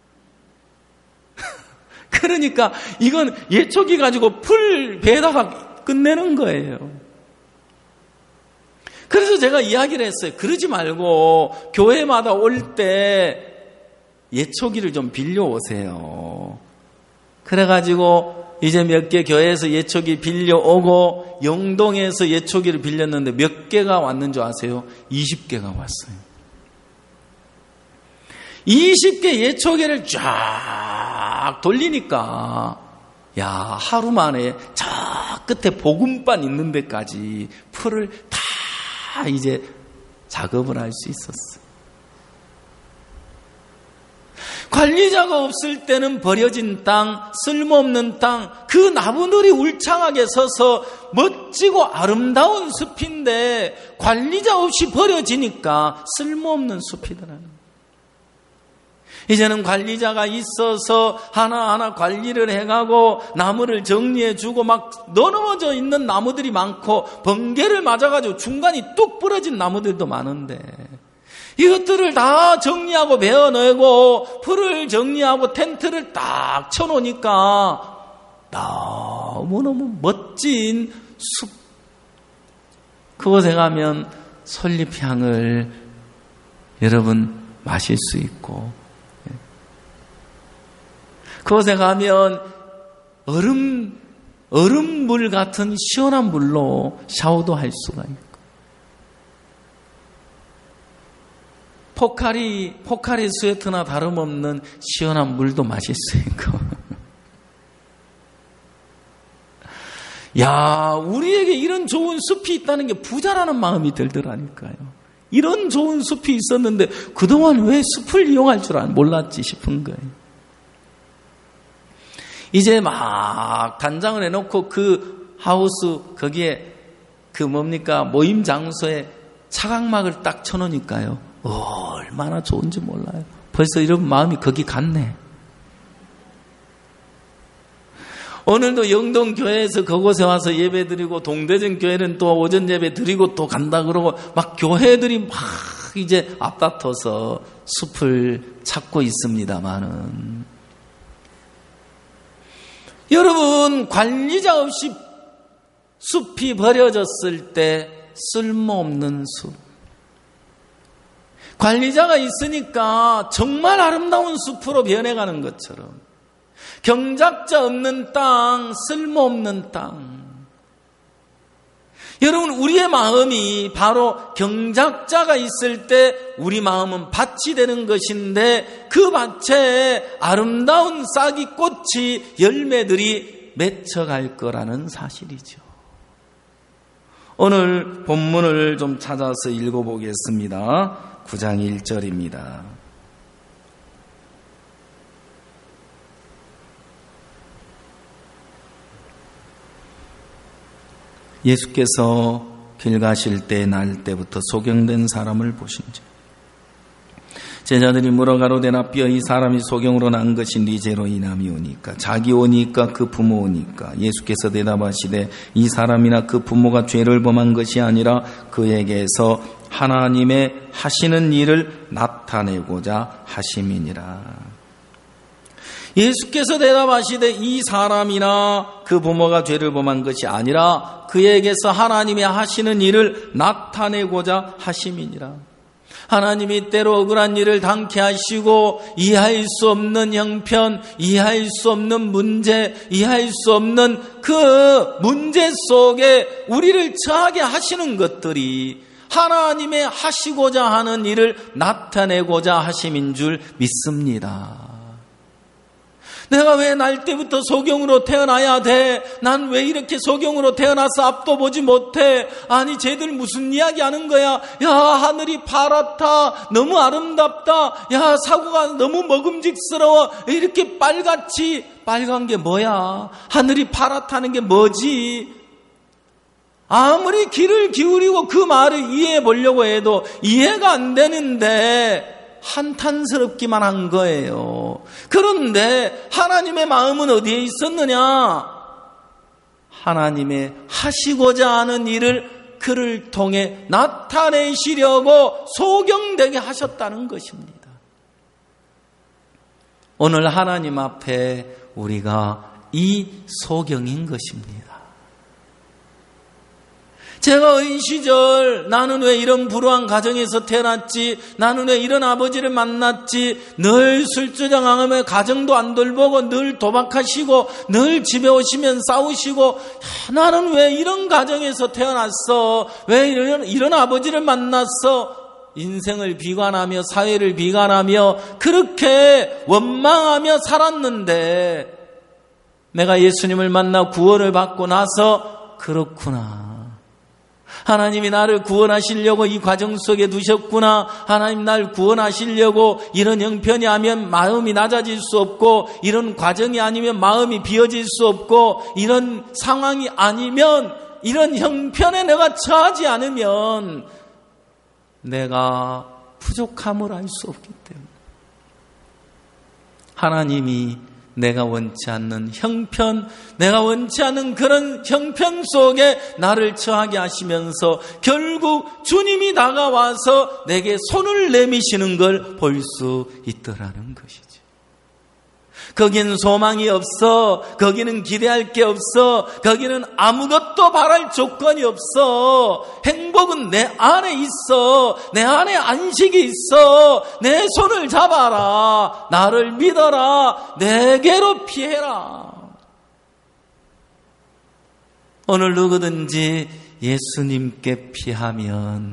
그러니까 이건 예초기 가지고 풀 베다가 끝내는 거예요. 그래서 제가 이야기를 했어요. 그러지 말고 교회마다 올 때 예초기를 좀 빌려오세요. 그래가지고 이제 몇 개 교회에서 예초기 빌려오고 영동에서 예초기를 빌렸는데 몇 개가 왔는 줄 아세요? 20개가 왔어요. 20개 예초기를 쫙 돌리니까, 야, 하루 만에 저 끝에 복음반 있는 데까지 풀을 다 이제 작업을 할 수 있었어요. 관리자가 없을 때는 버려진 땅, 쓸모없는 땅, 그 나무들이 울창하게 서서 멋지고 아름다운 숲인데 관리자 없이 버려지니까 쓸모없는 숲이더라는 거예요. 이제는 관리자가 있어서 하나하나 관리를 해가고 나무를 정리해주고 막 넘어져 있는 나무들이 많고 번개를 맞아가지고 중간이 뚝 부러진 나무들도 많은데 이것들을 다 정리하고 베어내고 풀을 정리하고 텐트를 딱 쳐놓으니까 너무너무 멋진 숲. 그곳에 가면 솔잎향을 여러분 마실 수 있고, 그곳에 가면 얼음물 같은 시원한 물로 샤워도 할 수가 있고, 포카리 스웨트나 다름없는 시원한 물도 마실 수 있고. 야, 우리에게 이런 좋은 숲이 있다는 게 부자라는 마음이 들더라니까요. 이런 좋은 숲이 있었는데 그동안 왜 숲을 이용할 줄 몰랐지 싶은 거예요. 이제 막 단장을 해놓고 그 하우스 거기에 그 모임 장소에 차각막을 딱 쳐놓으니까요. 얼마나 좋은지 몰라요. 벌써 이런 마음이 거기 갔네. 오늘도 영동교회에서 그곳에 와서 예배 드리고, 동대전 교회는 또 오전 예배 드리고 또 간다 그러고 막 교회들이 막 이제 앞다퉈서 숲을 찾고 있습니다만은, 여러분, 관리자 없이 숲이 버려졌을 때 쓸모없는 숲, 관리자가 있으니까 정말 아름다운 숲으로 변해가는 것처럼, 경작자 없는 땅, 쓸모없는 땅. 여러분, 우리의 마음이 바로 경작자가 있을 때 우리 마음은 밭이 되는 것인데, 그 밭에 아름다운 싹이 꽃이 열매들이 맺혀갈 거라는 사실이죠. 오늘 본문을 좀 찾아서 읽어보겠습니다. 9장 1절입니다. 예수께서 길 가실 때 날 때부터 소경된 사람을 보신지 제자들이 물어 가로되 뼈 이 사람이 소경으로 난 것이 네 죄로 인함이오니까 자기 오니까 그 부모 오니까. 예수께서 대답하시되 이 사람이나 그 부모가 죄를 범한 것이 아니라 그에게서 하나님의 하시는 일을 나타내고자 하심이니라. 예수께서 대답하시되 이 사람이나 그 부모가 죄를 범한 것이 아니라 그에게서 하나님의 하시는 일을 나타내고자 하심이니라. 하나님이 때로 억울한 일을 당케 하시고 이해할 수 없는 형편, 이해할 수 없는 문제, 이해할 수 없는 그 문제 속에 우리를 처하게 하시는 것들이 하나님의 하시고자 하는 일을 나타내고자 하심인 줄 믿습니다. 내가 왜 날 때부터 소경으로 태어나야 돼? 난 왜 이렇게 소경으로 태어나서 앞도 보지 못해? 아니, 쟤들 무슨 이야기 하는 거야? 야, 하늘이 파랗다. 너무 아름답다. 야, 사고가 너무 먹음직스러워. 이렇게 빨갛지. 빨간 게 뭐야? 하늘이 파랗다는 게 뭐지? 아무리 귀를 기울이고 그 말을 이해해 보려고 해도 이해가 안 되는데 한탄스럽기만 한 거예요. 그런데 하나님의 마음은 어디에 있었느냐? 하나님의 하시고자 하는 일을 그를 통해 나타내시려고 소경되게 하셨다는 것입니다. 오늘 하나님 앞에 우리가 이 소경인 것입니다. 제가 어린 시절 나는 왜 이런 불우한 가정에서 태어났지? 나는 왜 이런 아버지를 만났지? 늘 술주정하며 가정도 안 돌보고 늘 도박하시고 늘 집에 오시면 싸우시고, 나는 왜 이런 가정에서 태어났어? 왜 이런 아버지를 만났어? 인생을 비관하며 사회를 비관하며 그렇게 원망하며 살았는데, 내가 예수님을 만나 구원을 받고 나서 그렇구나. 하나님이 나를 구원하시려고 이 과정 속에 두셨구나. 하나님 날 구원하시려고 이런 형편이 아니면 마음이 낮아질 수 없고, 이런 과정이 아니면 마음이 비어질 수 없고, 이런 상황이 아니면, 이런 형편에 내가 처하지 않으면 내가 부족함을 알 수 없기 때문에 하나님이 내가 원치 않는 형편, 내가 원치 않는 그런 형편 속에 나를 처하게 하시면서 결국 주님이 다가와서 내게 손을 내미시는 걸 볼 수 있더라는 것이죠. 거기는 소망이 없어. 거기는 기대할 게 없어. 거기는 아무것도 바랄 조건이 없어. 행복은 내 안에 있어. 내 안에 안식이 있어. 내 손을 잡아라. 나를 믿어라. 내게로 피해라. 오늘 누구든지 예수님께 피하면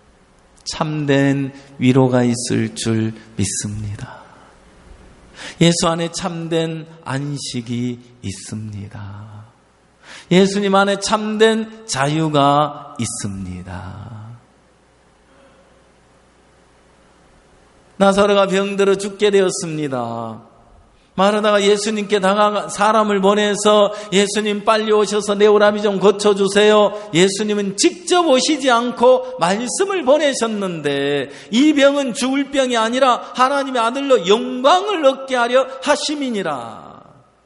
참된 위로가 있을 줄 믿습니다. 예수 안에 참된 안식이 있습니다. 예수님 안에 참된 자유가 있습니다. 나사로가 병들어 죽게 되었습니다. 마르다가 예수님께 사람을 보내서 예수님 빨리 오셔서 내 오라비 좀 고쳐주세요. 예수님은 직접 오시지 않고 말씀을 보내셨는데 이 병은 죽을 병이 아니라 하나님의 아들로 영광을 얻게 하려 하심이니라.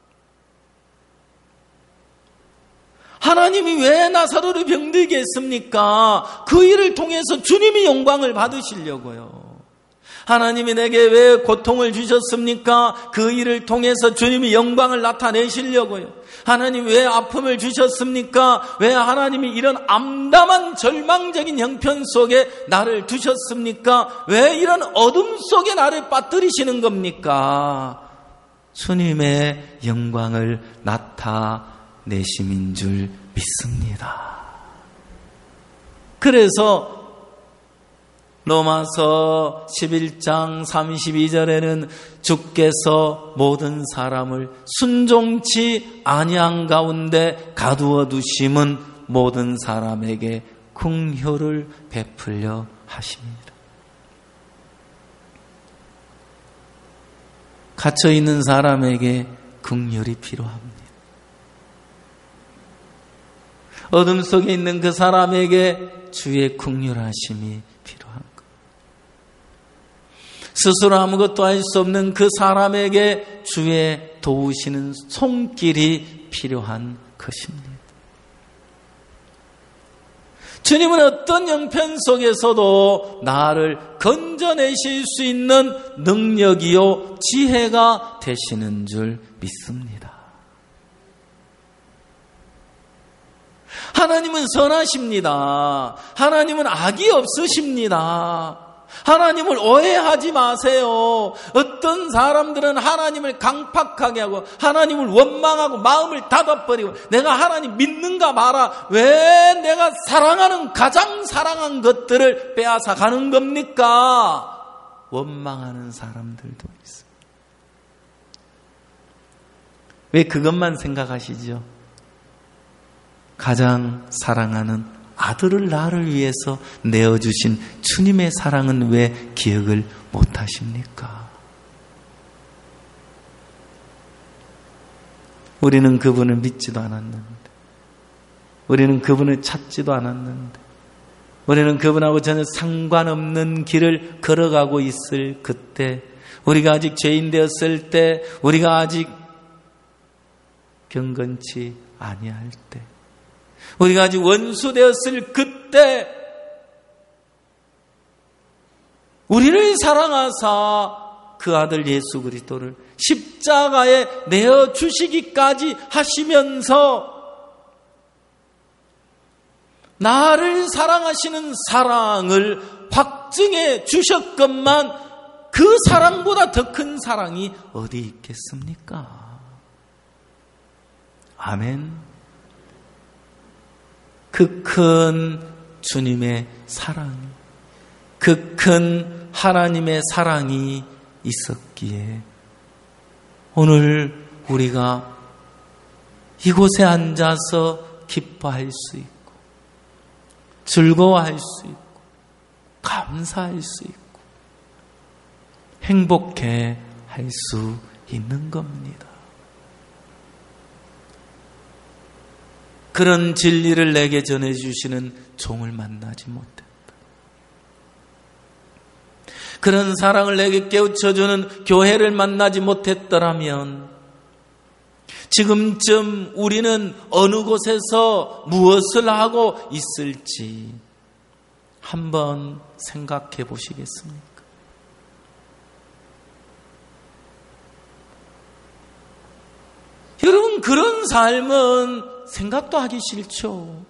하나님이 왜 나사로를 병들게 했습니까? 그 일을 통해서 주님이 영광을 받으시려고요. 하나님이 내게 왜 고통을 주셨습니까? 그 일을 통해서 주님이 영광을 나타내시려고요. 하나님 왜 아픔을 주셨습니까? 왜 하나님이 이런 암담한 절망적인 형편 속에 나를 두셨습니까? 왜 이런 어둠 속에 나를 빠뜨리시는 겁니까? 주님의 영광을 나타내심인 줄 믿습니다. 그래서 로마서 11장 32절에는 주께서 모든 사람을 순종치 아니한 가운데 가두어 두심은 모든 사람에게 긍휼을 베풀려 하십니다. 갇혀 있는 사람에게 긍휼이 필요합니다. 어둠 속에 있는 그 사람에게 주의 긍휼하심이 필요한 것. 스스로 아무것도 할 수 없는 그 사람에게 주의 도우시는 손길이 필요한 것입니다. 주님은 어떤 형편 속에서도 나를 건져내실 수 있는 능력이요 지혜가 되시는 줄 믿습니다. 하나님은 선하십니다. 하나님은 악이 없으십니다. 하나님을 오해하지 마세요. 어떤 사람들은 하나님을 강팍하게 하고 하나님을 원망하고 마음을 닫아버리고 내가 하나님 믿는가 마라. 왜 내가 사랑하는 가장 사랑한 것들을 빼앗아 가는 겁니까? 원망하는 사람들도 있습니다. 왜 그것만 생각하시죠? 가장 사랑하는 아들을 나를 위해서 내어주신 주님의 사랑은 왜 기억을 못하십니까? 우리는 그분을 믿지도 않았는데, 우리는 그분을 찾지도 않았는데, 우리는 그분하고 전혀 상관없는 길을 걸어가고 있을 그때, 우리가 아직 죄인 되었을 때, 우리가 아직 경건치 아니할 때, 우리가 아직 원수 되었을 그때 우리를 사랑하사 그 아들 예수 그리스도를 십자가에 내어주시기까지 하시면서 나를 사랑하시는 사랑을 확증해 주셨건만 그 사랑보다 더 큰 사랑이 어디 있겠습니까? 아멘. 그 큰 주님의 사랑, 그 큰 하나님의 사랑이 있었기에 오늘 우리가 이곳에 앉아서 기뻐할 수 있고 즐거워할 수 있고 감사할 수 있고 행복해 할 수 있는 겁니다. 그런 진리를 내게 전해주시는 종을 만나지 못했다. 그런 사랑을 내게 깨우쳐주는 교회를 만나지 못했더라면 지금쯤 우리는 어느 곳에서 무엇을 하고 있을지 한번 생각해 보시겠습니까? 여러분, 그런 삶은 생각도 하기 싫죠.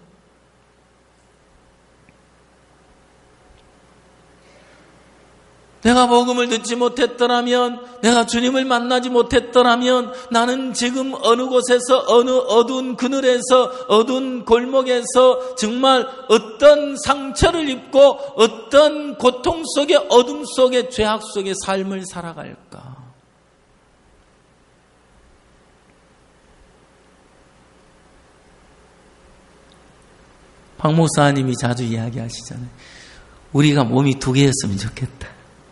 내가 복음을 듣지 못했더라면, 내가 주님을 만나지 못했더라면 나는 지금 어느 곳에서, 어느 어두운 그늘에서, 어두운 골목에서 정말 어떤 상처를 입고 어떤 고통 속에, 어둠 속에, 죄악 속에 삶을 살아갈까? 박 목사님이 자주 이야기하시잖아요. 우리가 몸이 두 개였으면 좋겠다.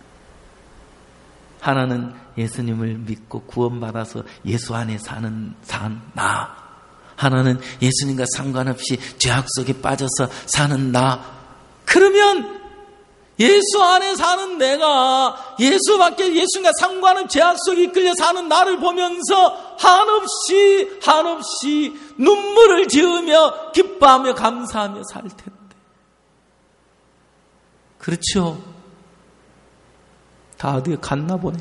하나는 예수님을 믿고 구원받아서 예수 안에 사는 나. 하나는 예수님과 상관없이 죄악 속에 빠져서 사는 나. 그러면 예수 안에 사는 내가 예수님과 상관없이 죄악 속에 이끌려 사는 나를 보면서 한없이 눈물을 지으며 기뻐하며 감사하며 살 텐데. 그렇죠? 다 어디에 갔나 보네.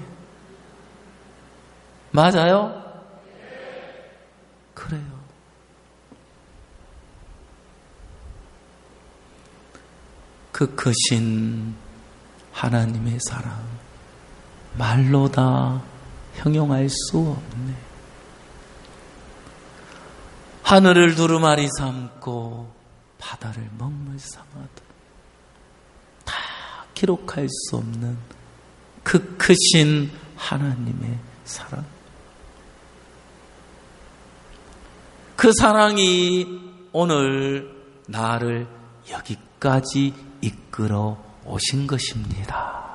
맞아요? 그래요. 그 크신 하나님의 사랑 말로 다 형용할 수 없네. 하늘을 두루마리 삼고 바다를 먹물 삼아도 다 기록할 수 없는 그 크신 하나님의 사랑. 그 사랑이 오늘 나를 여기까지 이끌어 오신 것입니다.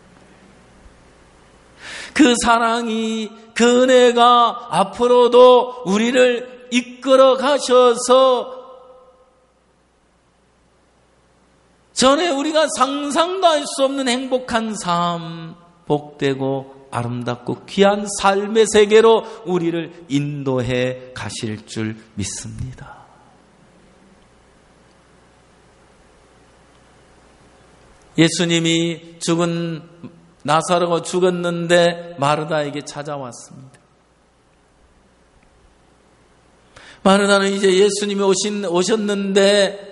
그 사랑이, 그 은혜가 앞으로도 우리를 이끌어 가셔서 전에 우리가 상상도 할 수 없는 행복한 삶, 복되고 아름답고 귀한 삶의 세계로 우리를 인도해 가실 줄 믿습니다. 예수님이 죽은 나사로가 죽었는데 마르다에게 찾아왔습니다. 마르다는 이제 예수님이 오셨는데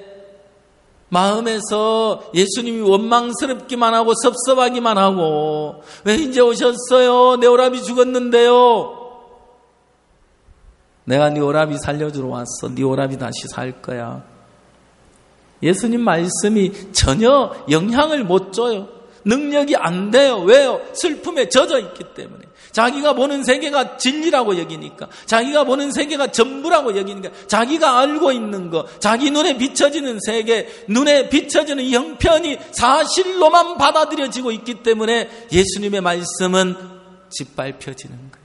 마음에서 예수님이 원망스럽기만 하고 섭섭하기만 하고, 왜 이제 오셨어요? 내 오라비 죽었는데요. 내가 네 오라비 살려주러 왔어. 네 오라비 다시 살 거야. 예수님 말씀이 전혀 영향을 못 줘요. 능력이 안 돼요. 왜요? 슬픔에 젖어 있기 때문에. 자기가 보는 세계가 진리라고 여기니까, 자기가 보는 세계가 전부라고 여기니까, 자기가 알고 있는 거, 자기 눈에 비춰지는 세계, 눈에 비춰지는 형편이 사실로만 받아들여지고 있기 때문에 예수님의 말씀은 짓밟혀지는 거예요.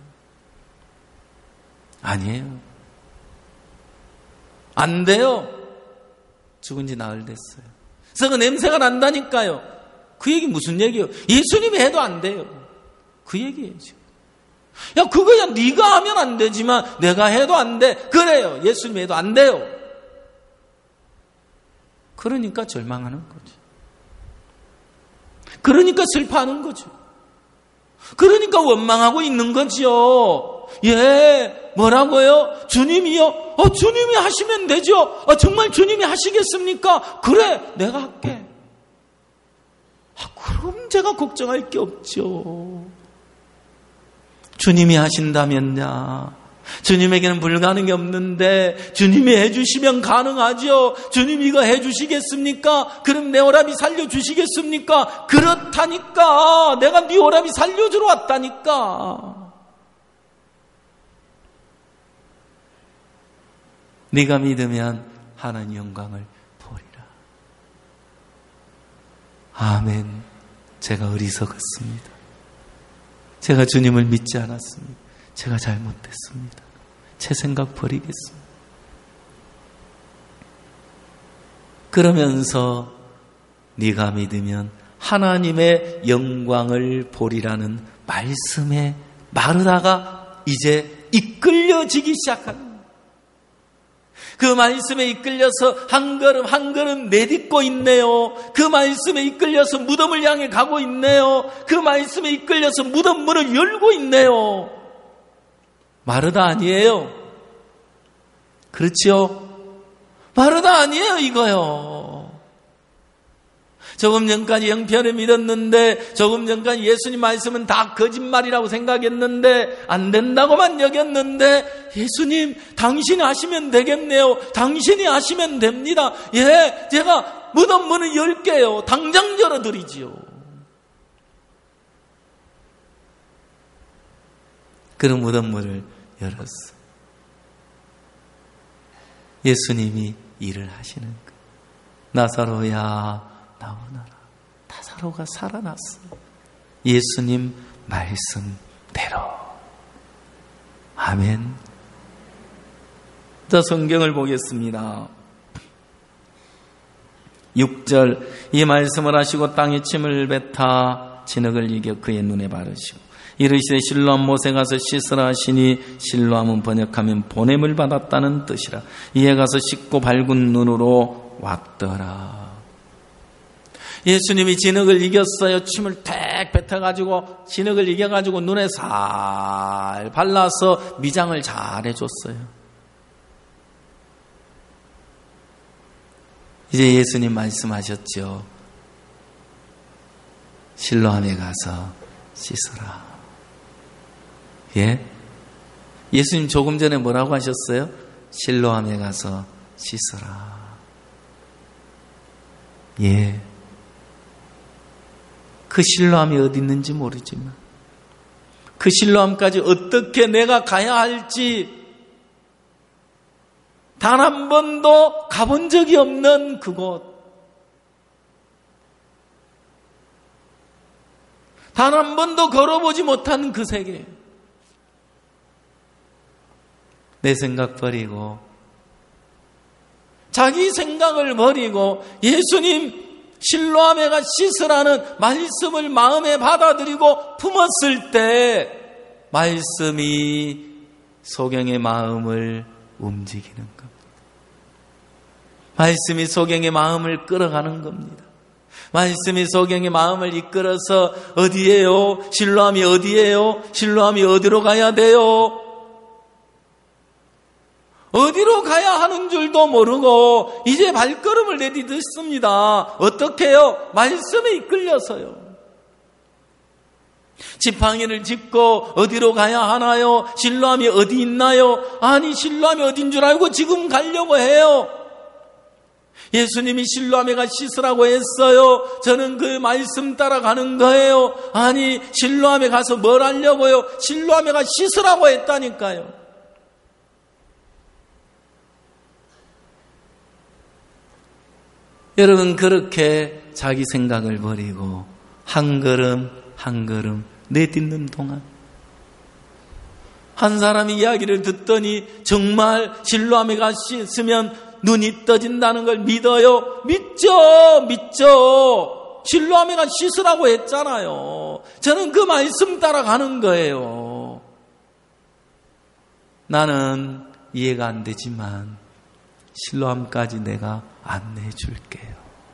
아니에요. 안 돼요. 죽은 지 나흘 됐어요. 그래서 그 냄새가 난다니까요. 그 얘기 무슨 얘기예요? 예수님이 해도 안 돼요. 그 얘기예요. 야, 그거야 네가 하면 안 되지만 내가 해도 안 돼. 그래요. 예수님이 해도 안 돼요. 그러니까 절망하는 거죠. 그러니까 슬퍼하는 거죠. 그러니까 원망하고 있는 거죠. 예, 뭐라고요? 주님이요? 주님이 하시면 되죠. 정말 주님이 하시겠습니까? 그래, 내가 할게. 그럼 제가 걱정할 게 없죠. 주님이 하신다면야. 주님에게는 불가능이 없는데 주님이 해주시면 가능하죠. 주님이 이거 해주시겠습니까? 그럼 내 오라비 살려주시겠습니까? 그렇다니까. 내가 네 오라비 살려주러 왔다니까. 네가 믿으면 하나님 영광을 보리라. 아멘. 제가 어리석었습니다. 제가 주님을 믿지 않았습니다. 제가 잘못됐습니다. 제 생각 버리겠습니다. 그러면서 네가 믿으면 하나님의 영광을 보리라는 말씀에 마르다가 이제 이끌려지기 시작합니다. 그 말씀에 이끌려서 한 걸음 한 걸음 내딛고 있네요. 그 말씀에 이끌려서 무덤을 향해 가고 있네요. 그 말씀에 이끌려서 무덤 문을 열고 있네요. 마르다 아니에요? 그렇지요? 마르다 아니에요, 이거요. 조금 전까지 형편을 믿었는데, 조금 전까지 예수님 말씀은 다 거짓말이라고 생각했는데, 안 된다고만 여겼는데, 예수님, 당신이 하시면 되겠네요. 당신이 하시면 됩니다. 예, 제가 무덤 문을 열게요. 당장 열어드리지요. 그런 무덤 문을 열었어. 예수님이 일을 하시는 거예요. 나사로야, 나오너라. 나사로가 살아났어. 예수님 말씀대로. 아멘. 자, 성경을 보겠습니다. 6절, 이 말씀을 하시고 땅에 침을 뱉어 진흙을 이겨 그의 눈에 바르시고 이르시되 실로암 못에 가서 씻으라 하시니 실로암은 번역하면 보냄을 받았다는 뜻이라. 이에 가서 씻고 밝은 눈으로 왔더라. 예수님이 진흙을 이겼어요. 침을 택 뱉어가지고 진흙을 이겨가지고 눈에 살 발라서 미장을 잘 해줬어요. 이제 예수님 말씀하셨죠. 실로암에 가서 씻어라. 예? 예수님 조금 전에 뭐라고 하셨어요? 실로암에 가서 씻어라. 예. 그 실로암이 어디 있는지 모르지만 그 실로암까지 어떻게 내가 가야 할지 단 한 번도 가본 적이 없는 그곳, 단 한 번도 걸어보지 못한 그 세계, 내 생각 버리고 자기 생각을 버리고 예수님 실로암에 가 씻으라는 말씀을 마음에 받아들이고 품었을 때 말씀이 소경의 마음을 움직이는 겁니다. 말씀이 소경의 마음을 끌어가는 겁니다. 말씀이 소경의 마음을 이끌어서 어디예요? 실로암이 어디예요? 실로암이 어디로 가야 돼요? 어디로 가야 하는 줄도 모르고 이제 발걸음을 내딛습니다. 어떻게 해요? 말씀에 이끌려서요. 지팡이를 짚고 어디로 가야 하나요? 실로암이 어디 있나요? 아니, 실로암이 어딘 줄 알고 지금 가려고 해요. 예수님이 실로암에 가 씻으라고 했어요. 저는 그 말씀 따라가는 거예요. 아니, 실로암에 가서 뭘 하려고요? 실로암에 가 씻으라고 했다니까요. 여러분, 그렇게 자기 생각을 버리고 한 걸음 한 걸음 내딛는 동안 한 사람이 이야기를 듣더니 정말 실로암에 가 씻으면 눈이 떠진다는 걸 믿어요? 믿죠. 실로암에 가 씻으라고 했잖아요. 저는 그 말씀 따라가는 거예요. 나는 이해가 안 되지만 실로암까지 내가 안내해 줄게요.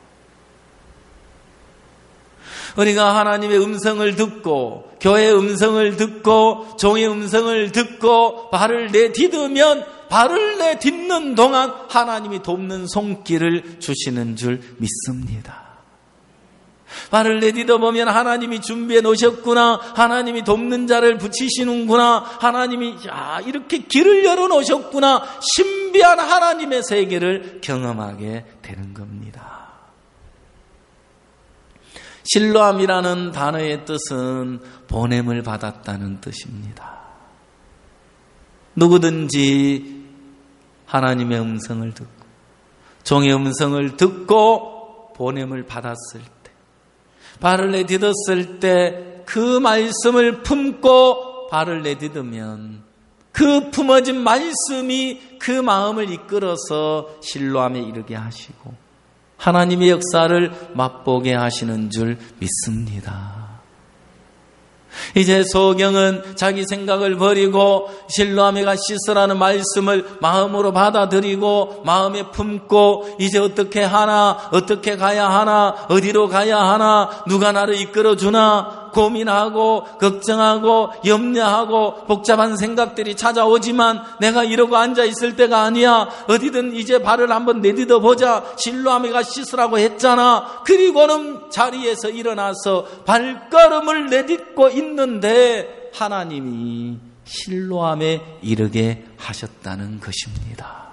우리가 하나님의 음성을 듣고 교회의 음성을 듣고 종의 음성을 듣고 발을 내딛으면 발을 내딛는 동안 하나님이 돕는 손길을 주시는 줄 믿습니다. 발을 내딛어 보면 하나님이 준비해 놓으셨구나, 하나님이 돕는 자를 붙이시는구나, 하나님이 이렇게 길을 열어 놓으셨구나, 신비한 하나님의 세계를 경험하게 되는 겁니다. 실로암이라는 단어의 뜻은 보냄을 받았다는 뜻입니다. 누구든지 하나님의 음성을 듣고 종의 음성을 듣고 보냄을 받았을 때, 발을 내딛었을 때 그 말씀을 품고 발을 내딛으면 그 품어진 말씀이 그 마음을 이끌어서 실로암에 이르게 하시고 하나님의 역사를 맛보게 하시는 줄 믿습니다. 이제 소경은 자기 생각을 버리고 실로암에 가 씻으라는 말씀을 마음으로 받아들이고 마음에 품고 이제 어떻게 하나, 어떻게 가야 하나, 어디로 가야 하나, 누가 나를 이끌어주나 고민하고 걱정하고 염려하고 복잡한 생각들이 찾아오지만 내가 이러고 앉아있을 때가 아니야. 어디든 이제 발을 한번 내딛어 보자. 실로암에 가 씻으라고 했잖아. 그리고는 자리에서 일어나서 발걸음을 내딛고 있는데 하나님이 실로암에 이르게 하셨다는 것입니다.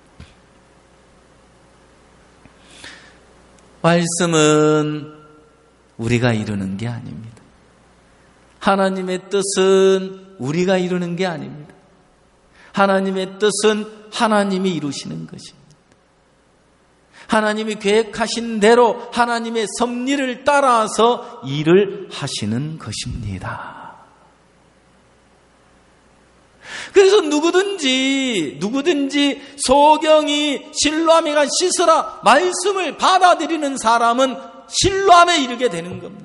말씀은 우리가 이루는 게 아닙니다. 하나님의 뜻은 우리가 이루는 게 아닙니다. 하나님의 뜻은 하나님이 이루시는 것입니다. 하나님이 계획하신 대로 하나님의 섭리를 따라서 일을 하시는 것입니다. 그래서 누구든지 소경이 실로암에 가 씻으라 말씀을 받아들이는 사람은 실로암에 이르게 되는 겁니다.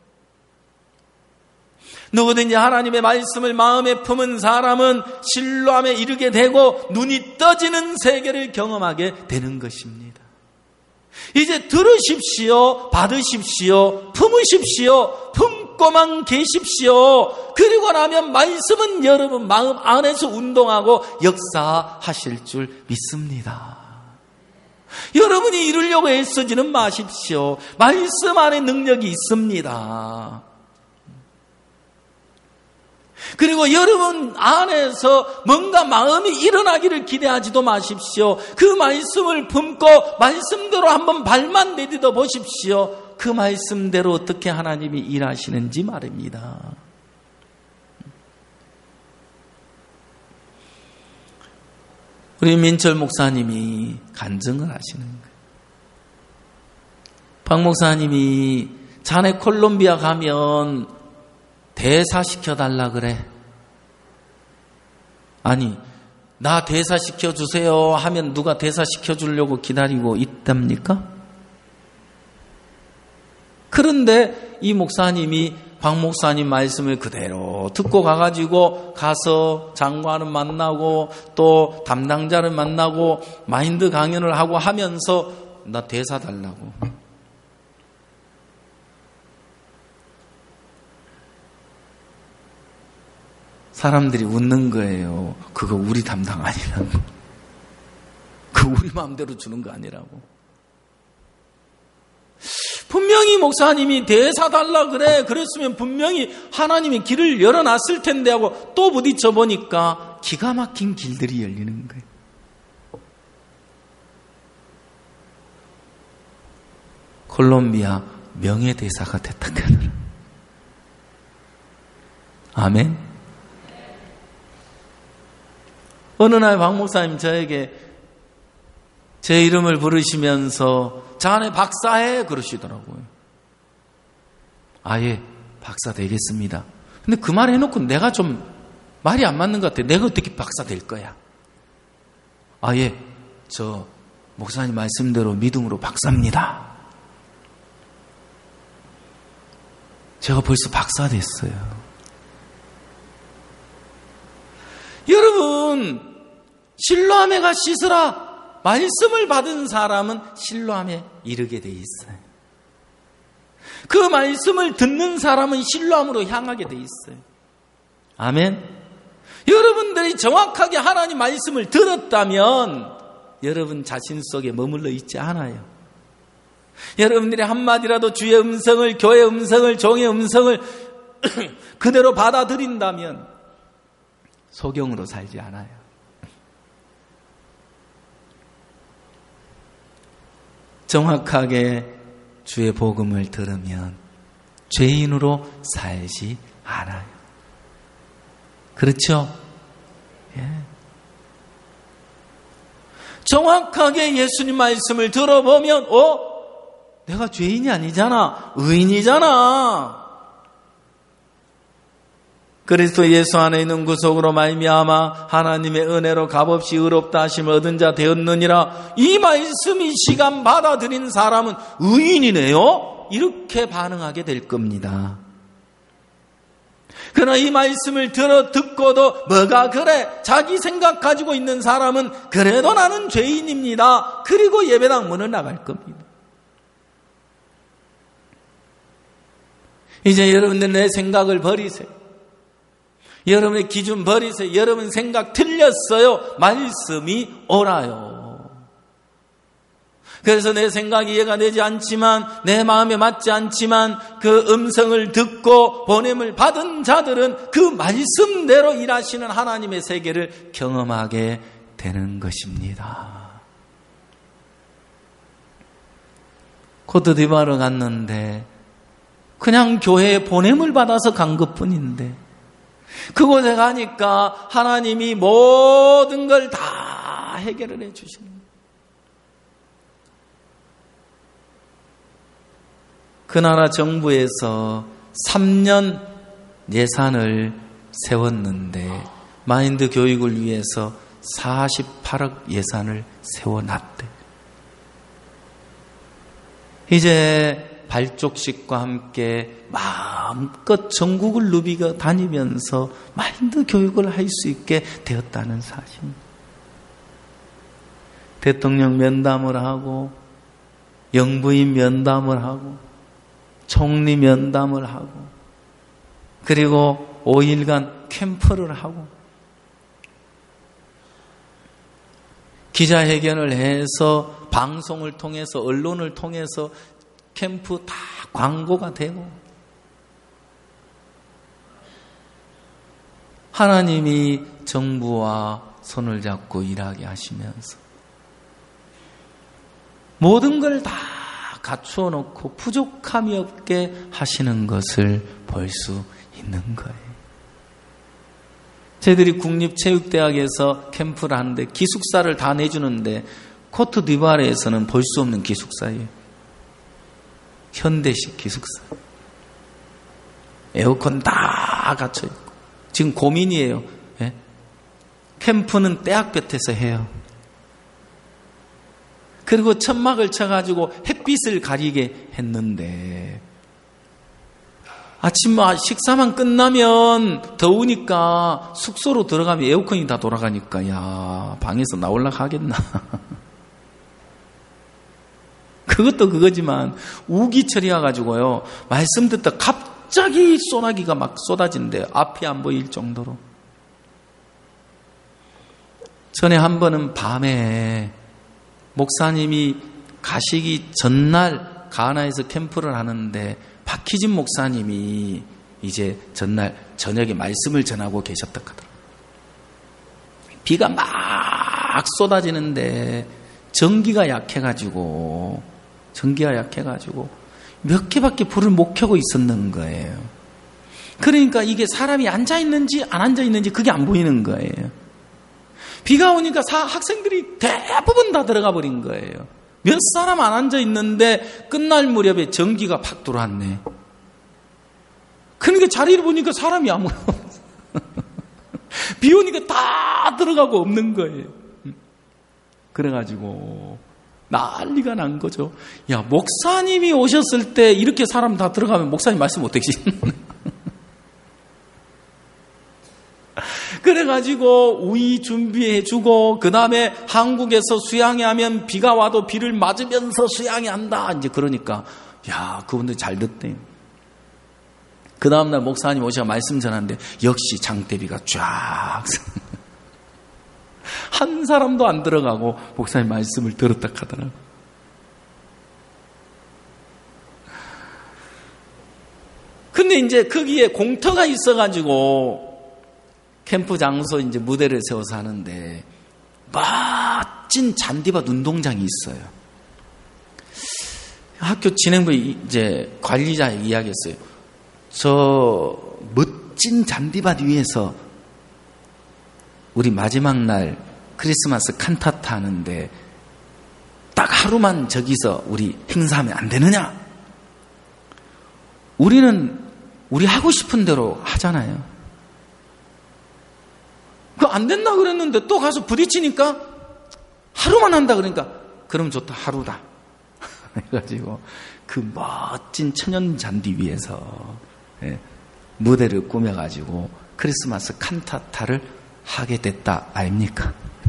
누구든지 하나님의 말씀을 마음에 품은 사람은 실로암에 이르게 되고 눈이 떠지는 세계를 경험하게 되는 것입니다. 이제 들으십시오. 받으십시오. 품으십시오. 품고만 계십시오. 그리고 나면 말씀은 여러분 마음 안에서 운동하고 역사하실 줄 믿습니다. 여러분이 이루려고 애쓰지는 마십시오. 말씀 안에 능력이 있습니다. 그리고 여러분 안에서 뭔가 마음이 일어나기를 기대하지도 마십시오. 그 말씀을 품고 말씀대로 한번 발만 내딛어 보십시오. 그 말씀대로 어떻게 하나님이 일하시는지 말입니다. 우리 민철 목사님이 간증을 하시는 거예요. 박 목사님이 자네 콜롬비아 가면 대사시켜달라 그래. 아니, 나 대사시켜주세요 하면 누가 대사시켜주려고 기다리고 있답니까? 그런데 이 목사님이 박 목사님 말씀을 그대로 듣고 가가지고 가서 장관을 만나고 또 담당자를 만나고 마인드 강연을 하고 하면서 나 대사 달라고. 사람들이 웃는 거예요. 그거 우리 담당 아니라고. 그거 우리 마음대로 주는 거 아니라고. 분명히 목사님이 대사 달라 그래. 그랬으면 분명히 하나님이 길을 열어놨을 텐데 하고 또 부딪혀 보니까 기가 막힌 길들이 열리는 거예요. 콜롬비아 명예대사가 됐다 그러더라. 아멘. 어느 날 박 목사님 저에게 제 이름을 부르시면서 자네 박사해 그러시더라고요. 아예 박사 되겠습니다. 근데 그 말 해놓고 내가 좀 말이 안 맞는 것 같아. 내가 어떻게 박사 될 거야? 아예 저 목사님 말씀대로 믿음으로 박사입니다. 제가 벌써 박사 됐어요. 여러분, 실로암에 가 씻으라 말씀을 받은 사람은 실로암에 이르게 돼 있어요. 그 말씀을 듣는 사람은 실로암으로 향하게 돼 있어요. 아멘. 여러분들이 정확하게 하나님 말씀을 들었다면 여러분 자신 속에 머물러 있지 않아요. 여러분들이 한마디라도 주의 음성을, 교회의 음성을, 종의 음성을 그대로 받아들인다면 소경으로 살지 않아요. 정확하게 주의 복음을 들으면 죄인으로 살지 않아요. 그렇죠? 예. 정확하게 예수님 말씀을 들어보면 내가 죄인이 아니잖아. 의인이잖아. 그리스도 예수 안에 있는 구속으로 말미암아 하나님의 은혜로 값없이 의롭다 하심을 얻은 자 되었느니라. 이 말씀이 시간 받아들인 사람은 의인이네요. 이렇게 반응하게 될 겁니다. 그러나 이 말씀을 듣고도 뭐가 그래? 자기 생각 가지고 있는 사람은 그래도 나는 죄인입니다. 그리고 예배당 문을 나갈 겁니다. 이제 여러분들 내 생각을 버리세요. 여러분의 기준 버리세요. 여러분 생각 틀렸어요. 말씀이 옳아요. 그래서 내 생각이 이해가 되지 않지만, 내 마음에 맞지 않지만 그 음성을 듣고 보냄을 받은 자들은 그 말씀대로 일하시는 하나님의 세계를 경험하게 되는 것입니다. 코트디부아르 갔는데 그냥 교회에 보냄을 받아서 간 것뿐인데, 그곳에 가니까 하나님이 모든 걸 다 해결을 해 주십니다. 그 나라 정부에서 3년 예산을 세웠는데 마인드 교육을 위해서 48억 예산을 세워놨대. 이제 발족식과 함께 마음껏 전국을 누비고 다니면서 마인드 교육을 할 수 있게 되었다는 사실. 대통령 면담을 하고, 영부인 면담을 하고, 총리 면담을 하고, 그리고 5일간 캠프를 하고, 기자회견을 해서 방송을 통해서, 언론을 통해서 캠프 다 광고가 되고, 하나님이 정부와 손을 잡고 일하게 하시면서 모든 걸 다 갖추어 놓고 부족함이 없게 하시는 것을 볼 수 있는 거예요. 저희들이 국립체육대학에서 캠프를 하는데 기숙사를 다 내주는데 코트디부아르에서는 볼 수 없는 기숙사예요. 현대식 기숙사. 에어컨 다 갖춰있고. 지금 고민이에요. 예? 캠프는 떼학볕에서 해요. 그리고 천막을 쳐가지고 햇빛을 가리게 했는데, 아침 식사만 끝나면 더우니까 숙소로 들어가면 에어컨이 다 돌아가니까, 야, 방에서 나오려고 하겠나. 그것도 그거지만 우기 처리해가지고요, 말씀 듣다 갑자기 소나기가 막 쏟아진대요. 앞이 안 보일 정도로. 전에 한 번은 밤에 목사님이 가시기 전날 가나에서 캠프를 하는데 박희진 목사님이 이제 전날 저녁에 말씀을 전하고 계셨다 하더라고요. 비가 막 쏟아지는데 전기가 약해가지고 몇 개밖에 불을 못 켜고 있었는 거예요. 그러니까 이게 사람이 앉아있는지 안 앉아있는지 그게 안 보이는 거예요. 비가 오니까 학생들이 대부분 다 들어가 버린 거예요. 몇 사람 안 앉아있는데 끝날 무렵에 전기가 팍 들어왔네. 그러니까 자리를 보니까 사람이 아무도 없어. 비 오니까 다 들어가고 없는 거예요. 그래가지고 난리가 난 거죠. 야, 목사님이 오셨을 때 이렇게 사람 다 들어가면 목사님 말씀 어떻게 하시는? 그래가지고 우이 준비해주고, 그 다음에 한국에서 수양회 하면 비가 와도 비를 맞으면서 수양회 한다. 이제 그러니까, 야, 그분들 잘 듣대. 그 다음날 목사님 오셔서 말씀 전하는데, 역시 장대비가 쫙. 한 사람도 안 들어가고, 목사님 말씀을 들었다 하더라고. 근데 이제 거기에 공터가 있어가지고, 캠프 장소 이제 무대를 세워서 하는데 멋진 잔디밭 운동장이 있어요. 학교 진행부 이제 관리자 이야기했어요. 저 멋진 잔디밭 위에서 우리 마지막 날 크리스마스 칸타타 하는데 딱 하루만 저기서 우리 행사하면 안 되느냐? 우리는 우리 하고 싶은 대로 하잖아요. 그거 안 된다 그랬는데 또 가서 부딪히니까 하루만 한다 그러니까 그럼 좋다, 하루다. 해가지고 그 멋진 천연 잔디 위에서 무대를 꾸며가지고 크리스마스 칸타타를 하게 됐다 아닙니까?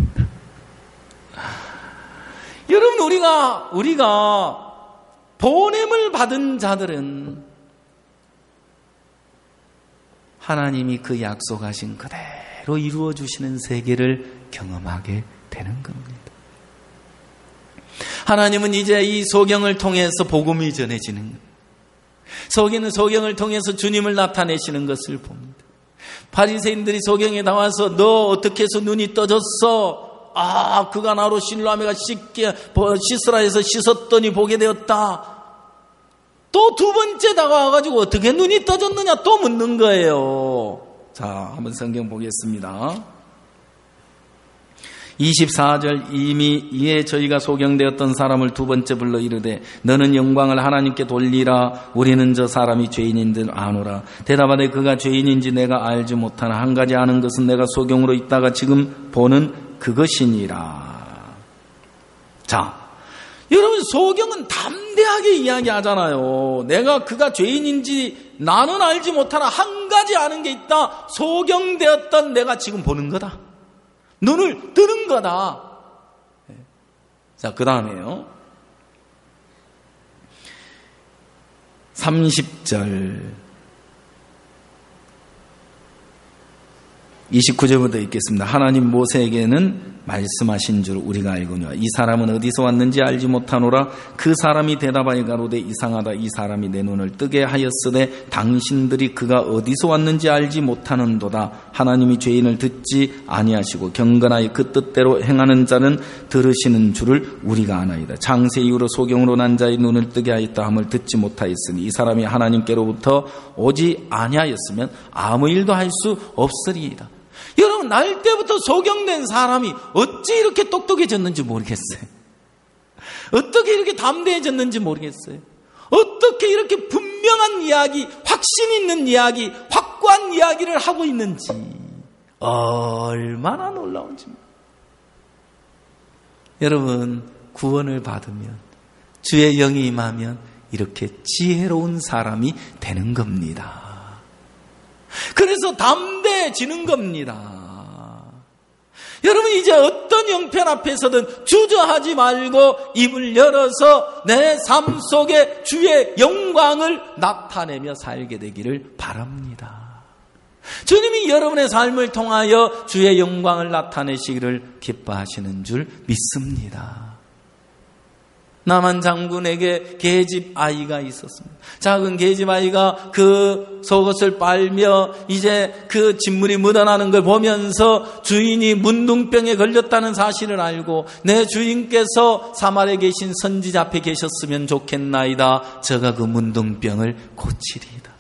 여러분, 우리가 보냄을 받은 자들은 하나님이 그 약속하신 그대로 이루어 주시는 세계를 경험하게 되는 겁니다. 하나님은 이제 이 소경을 통해서 복음이 전해지는 거예요. 소경을 통해서 주님을 나타내시는 것을 봅니다. 바리새인들이 소경에 나와서 너 어떻게 해서 눈이 떠졌어? 그가 나로 실로아메가 씻으라 해서 씻었더니 보게 되었다. 또 두 번째 다가와가지고 어떻게 눈이 떠졌느냐 또 묻는 거예요. 자, 한번 성경 보겠습니다. 24절 이미 이에 저희가 소경되었던 사람을 두 번째 불러 이르되 너는 영광을 하나님께 돌리라. 우리는 저 사람이 죄인인 줄 아노라. 대답하되 그가 죄인인지 내가 알지 못하나 한 가지 아는 것은 내가 소경으로 있다가 지금 보는 그것이니라. 자, 여러분, 소경은 담대하게 이야기하잖아요. 내가 그가 죄인인지 나는 알지 못하나 한 가지 아는 게 있다. 소경되었던 내가 지금 보는 거다. 눈을 뜨는 거다. 자, 그 다음에요. 30절 29절부터 읽겠습니다. 하나님 모세에게는 말씀하신 줄 우리가 알거니와 이 사람은 어디서 왔는지 알지 못하노라. 그 사람이 대답하여 가로되 이상하다. 이 사람이 내 눈을 뜨게 하였으되 당신들이 그가 어디서 왔는지 알지 못하는도다. 하나님이 죄인을 듣지 아니하시고 경건하여 그 뜻대로 행하는 자는 들으시는 줄을 우리가 아나이다. 장세 이후로 소경으로 난 자의 눈을 뜨게 하였다 함을 듣지 못하였으니 이 사람이 하나님께로부터 오지 아니하였으면 아무 일도 할 수 없으리이다. 여러분, 날 때부터 소경된 사람이 어찌 이렇게 똑똑해졌는지 모르겠어요. 어떻게 이렇게 담대해졌는지 모르겠어요. 어떻게 이렇게 분명한 이야기, 확신 있는 이야기, 확고한 이야기를 하고 있는지 얼마나 놀라운지. 여러분, 구원을 받으면, 주의 영이 임하면 이렇게 지혜로운 사람이 되는 겁니다. 그래서 담대해지는 겁니다. 여러분, 이제 어떤 형편 앞에서든 주저하지 말고 입을 열어서 내 삶 속에 주의 영광을 나타내며 살게 되기를 바랍니다. 주님이 여러분의 삶을 통하여 주의 영광을 나타내시기를 기뻐하시는 줄 믿습니다. 나만 장군에게 계집 아이가 있었습니다. 작은 계집 아이가 그 속옷을 빨며 이제 그 진물이 묻어나는 걸 보면서 주인이 문둥병에 걸렸다는 사실을 알고 내 주인께서 사마리아에 계신 선지자 앞에 계셨으면 좋겠나이다. 저가 그 문둥병을 고치리이다.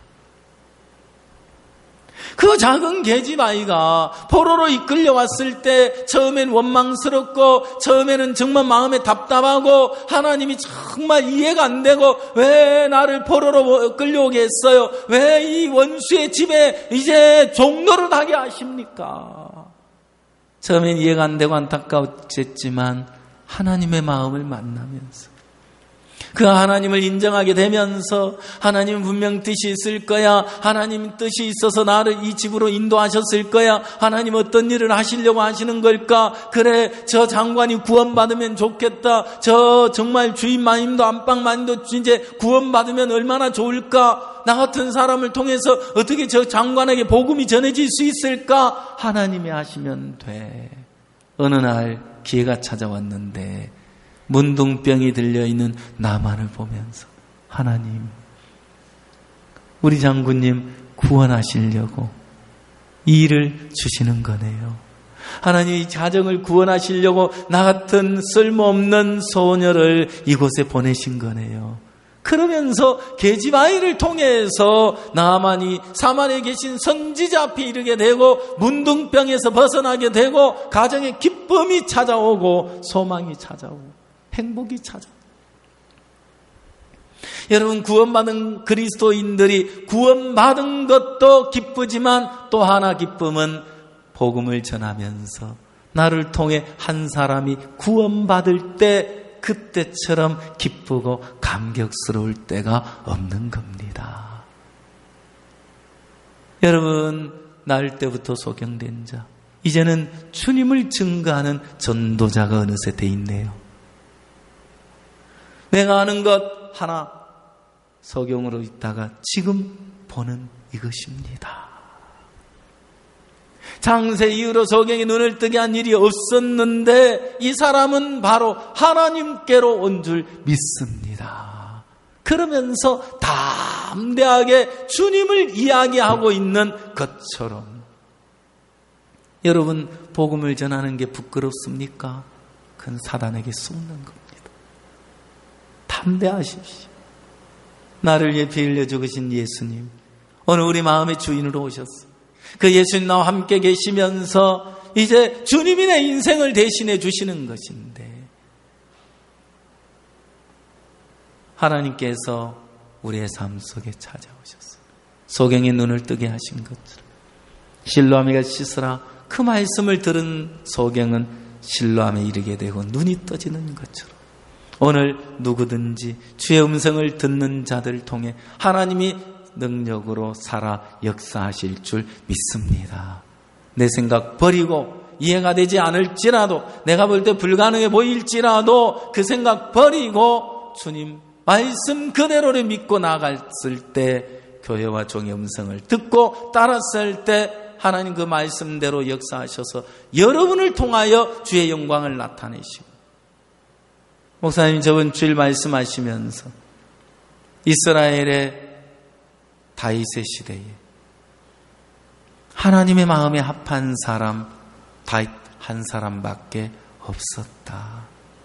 그 작은 계집 아이가 포로로 이끌려왔을 때 처음엔 원망스럽고 처음에는 정말 마음에 답답하고 하나님이 정말 이해가 안 되고 왜 나를 포로로 끌려오게 했어요? 왜 이 원수의 집에 이제 종노릇 하게 하십니까? 처음엔 이해가 안 되고 안타까웠지만 하나님의 마음을 만나면서 그 하나님을 인정하게 되면서 하나님은 분명 뜻이 있을 거야. 하나님 뜻이 있어서 나를 이 집으로 인도하셨을 거야. 하나님 어떤 일을 하시려고 하시는 걸까? 그래, 저 장관이 구원받으면 좋겠다. 저 정말 주인 마님도 안방 마님도 이제 구원받으면 얼마나 좋을까? 나 같은 사람을 통해서 어떻게 저 장관에게 복음이 전해질 수 있을까? 하나님이 하시면 돼. 어느 날 기회가 찾아왔는데 문둥병이 들려있는 나만을 보면서 하나님, 우리 장군님 구원하시려고 이 일을 주시는 거네요. 하나님, 이 가정을 구원하시려고 나 같은 쓸모없는 소녀를 이곳에 보내신 거네요. 그러면서 계집 아이를 통해서 나만이 사마리아에 계신 선지자 앞에 이르게 되고 문둥병에서 벗어나게 되고 가정에 기쁨이 찾아오고 소망이 찾아오고 행복이 찾아. 여러분, 구원받은 그리스도인들이 구원받은 것도 기쁘지만 또 하나 기쁨은 복음을 전하면서 나를 통해 한 사람이 구원받을 때 그때처럼 기쁘고 감격스러울 때가 없는 겁니다. 여러분, 날 때부터 소경된 자, 이제는 주님을 증거하는 전도자가 어느새 돼 있네요. 내가 아는 것 하나 소경으로 있다가 지금 보는 이것입니다. 장세 이후로 소경이 눈을 뜨게 한 일이 없었는데 이 사람은 바로 하나님께로 온 줄 믿습니다. 그러면서 담대하게 주님을 이야기하고 있는 것처럼, 여러분, 복음을 전하는 게 부끄럽습니까? 그건 사단에게 속는 겁니다. 담대하십시오. 나를 위해 피 흘려 죽으신 예수님, 오늘 우리 마음의 주인으로 오셨어요. 그 예수님 나와 함께 계시면서 이제 주님이 내 인생을 대신해 주시는 것인데, 하나님께서 우리의 삶 속에 찾아오셨어요. 소경의 눈을 뜨게 하신 것처럼 실로암이가 씻으라, 그 말씀을 들은 소경은 실로암에 이르게 되고 눈이 떠지는 것처럼 오늘 누구든지 주의 음성을 듣는 자들을 통해 하나님이 능력으로 살아 역사하실 줄 믿습니다. 내 생각 버리고 이해가 되지 않을지라도, 내가 볼 때 불가능해 보일지라도 그 생각 버리고 주님 말씀 그대로를 믿고 나갔을 때, 교회와 종의 음성을 듣고 따랐을 때 하나님 그 말씀대로 역사하셔서 여러분을 통하여 주의 영광을 나타내시고, 목사님 저번 주일 말씀하시면서 이스라엘의 다윗의 시대에 하나님의 마음에 합한 사람 다윗 한 사람밖에 없었다.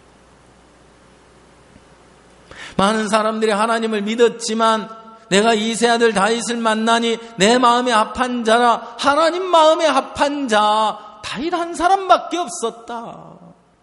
많은 사람들이 하나님을 믿었지만 내가 이세 아들 다윗을 만나니 내 마음에 합한 자라, 하나님 마음에 합한 자 다윗 한 사람밖에 없었다.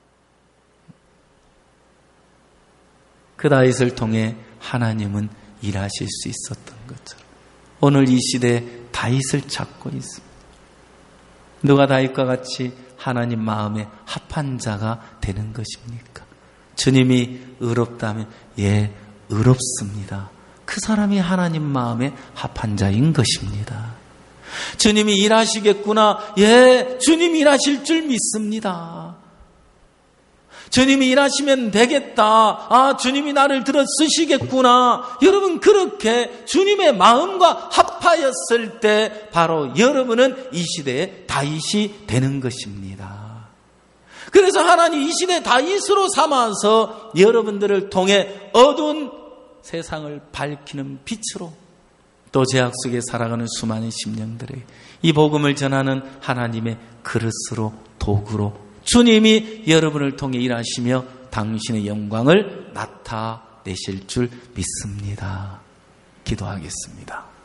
그 다윗을 통해 하나님은 일하실 수 있었던 것처럼 오늘 이 시대에 다윗을 찾고 있습니다. 누가 다윗과 같이 하나님 마음에 합한 자가 되는 것입니까? 주님이 의롭다면 예, 의롭습니다. 그 사람이 하나님 마음에 합한 자인 것입니다. 주님이 일하시겠구나. 예, 주님이 일하실 줄 믿습니다. 주님이 일하시면 되겠다. 아, 주님이 나를 들어 쓰시겠구나. 여러분, 그렇게 주님의 마음과 합하였을 때 바로 여러분은 이 시대의 다윗이 되는 것입니다. 그래서 하나님 이 시대 다윗으로 삼아서 여러분들을 통해 어두운 세상을 밝히는 빛으로, 또 죄악 속에 살아가는 수많은 심령들에게 이 복음을 전하는 하나님의 그릇으로, 도구로 주님이 여러분을 통해 일하시며 당신의 영광을 나타내실 줄 믿습니다. 기도하겠습니다.